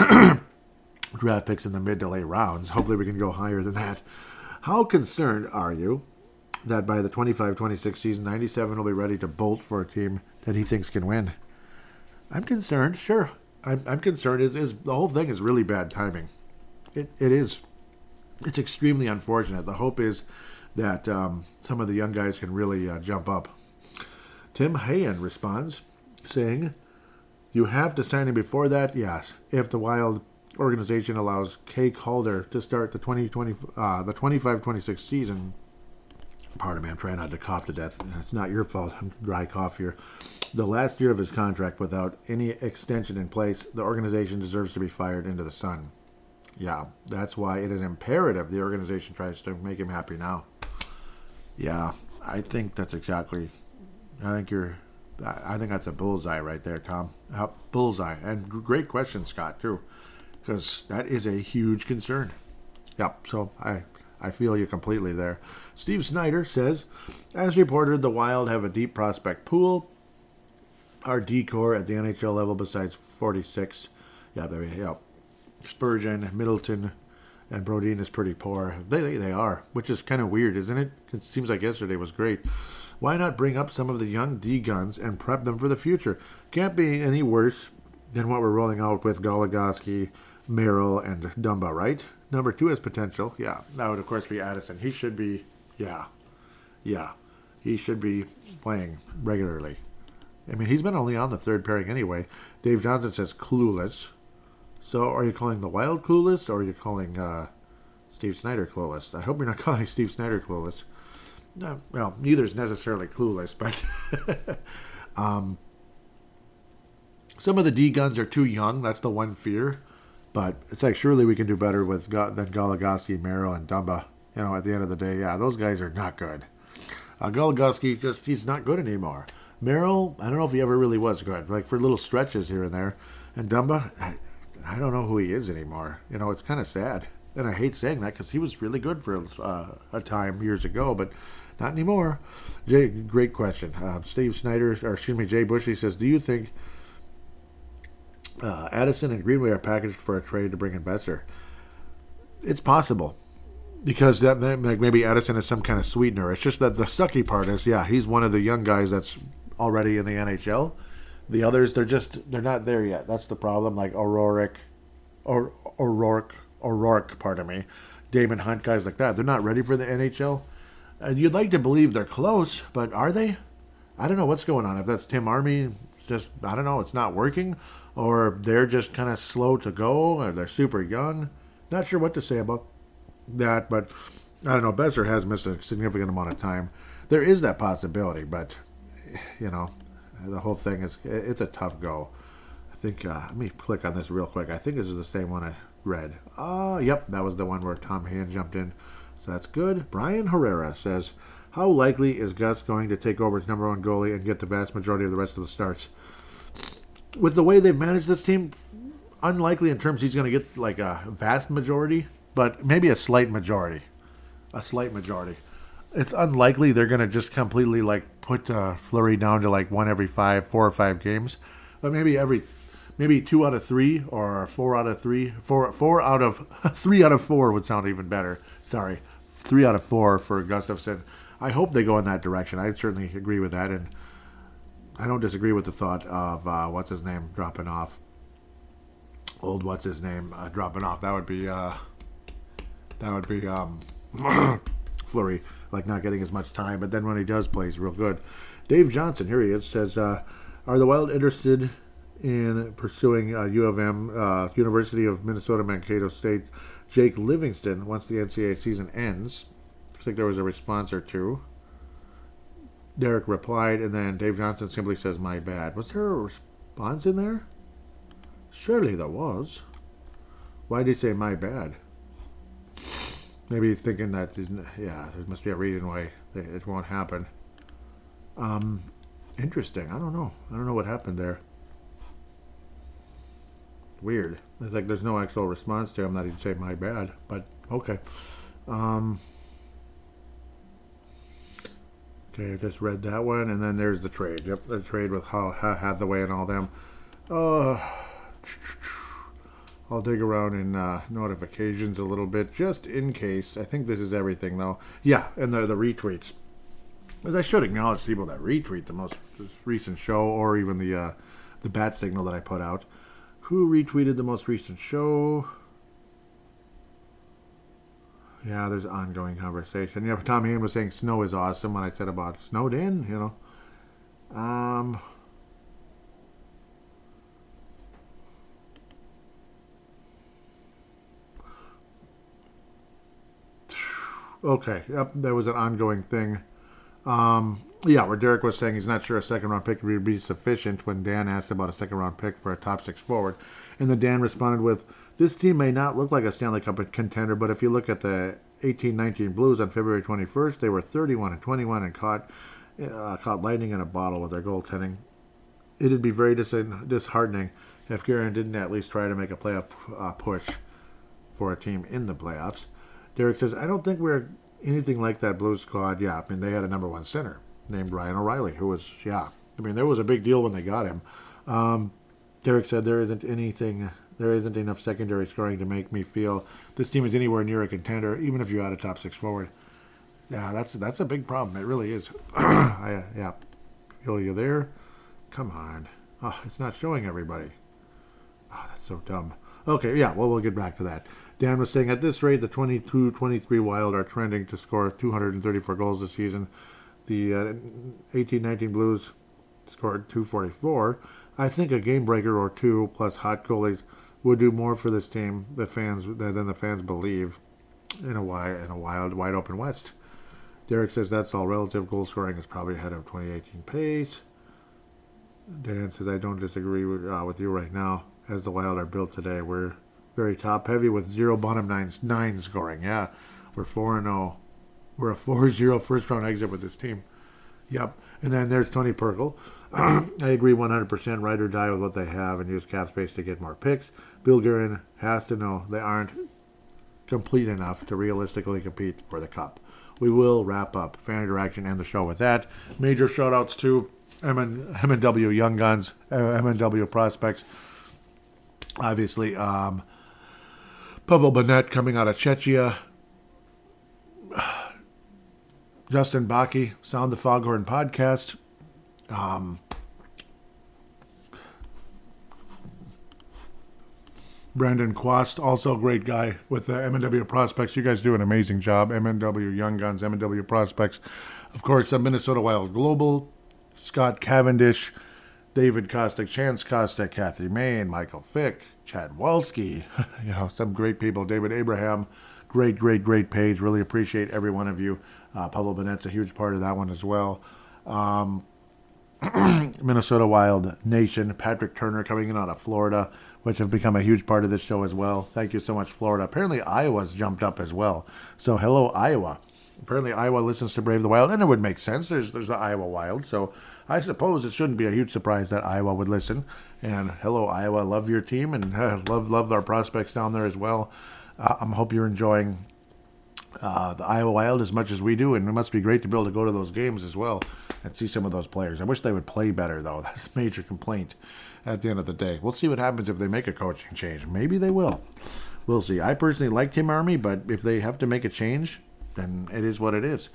Draft picks in the mid to late rounds. Hopefully we can go higher than that. How concerned are you that by the twenty-five twenty-six season, ninety-seven will be ready to bolt for a team that he thinks can win? I'm concerned, sure. I'm, I'm concerned. Is is the whole thing is really bad timing. It It is. It's extremely unfortunate. The hope is that um, some of the young guys can really uh, jump up. Tim Hayen responds, saying, you have to sign him before that? Yes. If the Wild organization allows Kay Calder to start the twenty twenty, uh, the twenty-five twenty-six season. Pardon me, I'm trying not to cough to death. It's not your fault. I'm dry cough here. The last year of his contract without any extension in place, the organization deserves to be fired into the sun. Yeah, that's why it is imperative the organization tries to make him happy now. Yeah, I think that's exactly. I think you're. I think that's a bullseye right there, Tom. Uh, bullseye, and great question, Scott, too, because that is a huge concern. Yep. So I. I feel you completely there. Steve Snyder says, as reported, the Wild have a deep prospect pool. our D core at the N H L level besides forty-six. Yeah, there we go. Spurgeon, Middleton, and Brodin is pretty poor. They, they they are, which is kind of weird, isn't it? It seems like yesterday was great. Why not bring up some of the young D guns and prep them for the future? Can't be any worse than what we're rolling out with Goligoski, Merrill, and Dumba, right? Number two has potential. Yeah, that would of course be Addison. He should be, yeah, yeah, he should be playing regularly. I mean, he's been only on the third pairing anyway. Dave Johnson says clueless. So are you calling the Wild clueless, or are you calling uh, Steve Snyder clueless? I hope you're not calling Steve Snyder clueless. No, well, neither is necessarily clueless, but um, some of the D guns are too young. That's the one fear. But it's like, surely we can do better with Go- than Goligoski, Merrill, and Dumba. You know, at the end of the day, yeah, those guys are not good. Uh, Goligoski, just, he's not good anymore. Merrill, I don't know if he ever really was good, like for little stretches here and there. And Dumba, I, I don't know who he is anymore. You know, it's kind of sad. And I hate saying that because he was really good for uh, a time years ago, but not anymore. Jay, great question. Uh, Steve Snyder, or excuse me, Jay Bushy says, do you think uh, Addison and Greenway are packaged for a trade to bring in Besser? It's possible. Because that like maybe Addison is some kind of sweetener. It's just that the sucky part is, yeah, he's one of the young guys that's already in the N H L. The others, they're just, they're not there yet. That's the problem. Like O'Rourke, or O'Rourke, O'Rourke, pardon me, Damon Hunt, guys like that. They're not ready for the N H L. And you'd like to believe they're close, but are they? I don't know what's going on. If that's Tim Army, just, I don't know, it's not working, or they're just kind of slow to go, or they're super young. Not sure what to say about that, but I don't know. Besser has missed a significant amount of time. There is that possibility, but, you know, the whole thing is, it's a tough go. I think, uh, let me click on this real quick. I think this is the same one I read. Oh, uh, yep, that was the one where Tom Hand jumped in. So that's good. Brian Herrera says, how likely is Gus going to take over as number one goalie and get the vast majority of the rest of the starts? With the way they've managed this team, unlikely in terms he's going to get like a vast majority, but maybe a slight majority. A slight majority. It's unlikely they're going to just completely like put uh, Fleury down to like one every five, four or five games, but maybe every, maybe two out of three or four out of three, four, four out of three out of four would sound even better. Sorry, three out of four for Gustafsson. I hope they go in that direction. I certainly agree with that, and I don't disagree with the thought of uh, what's his name dropping off. Old what's his name uh, dropping off. That would be uh, that would be um, Fleury, like not getting as much time. But then when he does play, he's real good. Dave Johnson, here he is, says, uh, are the Wild interested in pursuing uh, U of M, uh, University of Minnesota Mankato State, Jake Livingston once the N C double A season ends? I think there was a response or two. Derek replied, and then Dave Johnson simply says, my bad. Was there a response in there? Surely there was. Why did he say my bad? Maybe he's thinking that, yeah, there must be a reason why it won't happen. Um, interesting. I don't know. I don't know what happened there. Weird. It's like there's no actual response to him that he'd say my bad, but okay. Um, okay, I just read that one, and then there's the trade. Yep, the trade with Hathaway and all them. Uh, I'll dig around in uh, notifications a little bit, just in case. I think this is everything, though. Yeah, and the, the retweets. As I should acknowledge people that retweet the most recent show, or even the uh, the bat signal that I put out. Who retweeted the most recent show? Yeah, there's ongoing conversation. Yeah, Tom Hain was saying snow is awesome when I said about snowed in, you know. Um... Okay, yep, there was an ongoing thing. Um, yeah, where Derek was saying he's not sure a second-round pick would be sufficient when Dan asked about a second-round pick for a top-six forward. And then Dan responded with, this team may not look like a Stanley Cup contender, but if you look at the eighteen nineteen Blues on February twenty-first, they were thirty-one and twenty-one and caught uh, caught lightning in a bottle with their goaltending. It'd be very dis- disheartening if Guerin didn't at least try to make a playoff uh, push for a team in the playoffs. Derek says, I don't think we're anything like that Blues squad. Yeah, I mean, they had a number one center named Ryan O'Reilly, who was, yeah, I mean, there was a big deal when they got him. Um, Derek said there isn't anything, there isn't enough secondary scoring to make me feel this team is anywhere near a contender, even if you add a top six forward. Yeah, that's that's a big problem. It really is. I, yeah, Phil, you there? Come on. Oh, it's not showing everybody. Oh, that's so dumb. Okay, yeah, well, we'll get back to that. Dan was saying, at this rate, the twenty-two twenty-three Wild are trending to score two hundred thirty-four goals this season. The uh, eighteen nineteen Blues scored two forty-four. I think a game breaker or two plus hot goalies would do more for this team the fans than the fans believe in a wide, in a wild, wide open West. Derek says that's all relative. Goal scoring is probably ahead of twenty eighteen pace. Dan says, I don't disagree with, uh, with you right now. As the Wild are built today, we're very top heavy with zero bottom nine, nine scoring. Yeah, we're four and oh. We're a four zero first round exit with this team. Yep. And then there's Tony Perkle. I agree one hundred percent. Ride or die with what they have and use cap space to get more picks. Bill Guerin has to know they aren't complete enough to realistically compete for the Cup. We will wrap up fan interaction and the show with that. Major shout outs to M and W Young Guns, uh, M and W Prospects. Obviously, um, Pavel Bennett coming out of Czechia. Justin Bakke, Sound the Foghorn Podcast. Um, Brandon Quast, also a great guy with the M and W Prospects. You guys do an amazing job. M and W Young Guns, M and W Prospects. Of course, the Minnesota Wild Global, Scott Cavendish, David Kostek, Chance Kostek, Kathy Main, Michael Fick, Chad Walski, you know, some great people. David Abraham, great, great, great page. Really appreciate every one of you. Uh, Pavel Bennett's a huge part of that one as well. Um, Minnesota Wild Nation, Patrick Turner coming in out of Florida, which have become a huge part of this show as well. Thank you so much, Florida. Apparently Iowa's jumped up as well. So hello, Iowa. Apparently Iowa listens to Brave the Wild, and it would make sense. There's there's the Iowa Wild, so I suppose it shouldn't be a huge surprise that Iowa would listen. And hello, Iowa. Love your team, and uh, love love our prospects down there as well. Uh, I hope you're enjoying uh, the Iowa Wild as much as we do, and it must be great to be able to go to those games as well and see some of those players. I wish they would play better, though. That's a major complaint at the end of the day. We'll see what happens if they make a coaching change. Maybe they will. We'll see. I personally like Tim Army, but if they have to make a change, then it is what it is.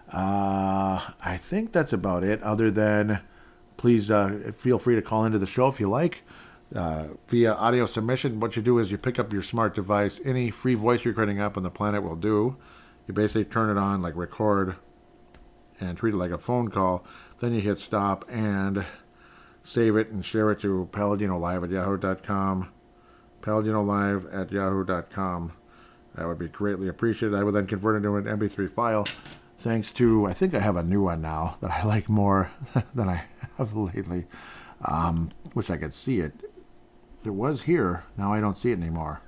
Uh, I think that's about it, other than please uh, feel free to call into the show if you like. Uh, via audio submission, what you do is you pick up your smart device. Any free voice recording app on the planet will do. You basically turn it on, like record, and treat it like a phone call. Then you hit stop and save it and share it to Paladino Live at yahoo dot com. Paladino Live at yahoo dot com. That would be greatly appreciated. I would then convert it into an M P three file. Thanks to, I think I have a new one now that I like more than I have lately. Um, wish I could see it. It was here. Now I don't see it anymore.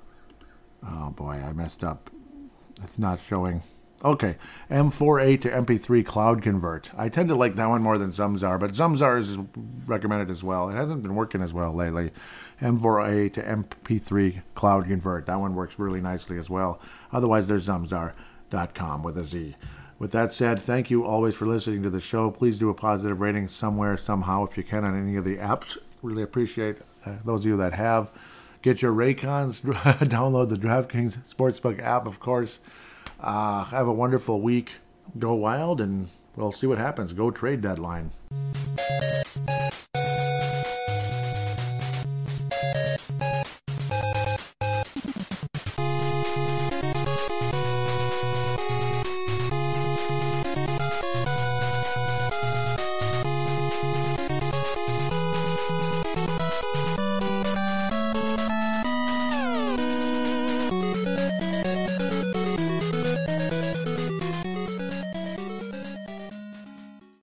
Oh boy, I messed up. It's not showing. Okay, M four A to M P three Cloud Convert. I tend to like that one more than Zamzar, but Zamzar is recommended as well. It hasn't been working as well lately. M four A to M P three Cloud Convert. That one works really nicely as well. Otherwise, there's zamzar dot com with a Z. With that said, thank you always for listening to the show. Please do a positive rating somewhere, somehow, if you can, on any of the apps. Really appreciate uh, those of you that have. Get your Raycons. Download the DraftKings Sportsbook app, of course. Uh, have a wonderful week. Go Wild, and we'll see what happens. Go trade deadline.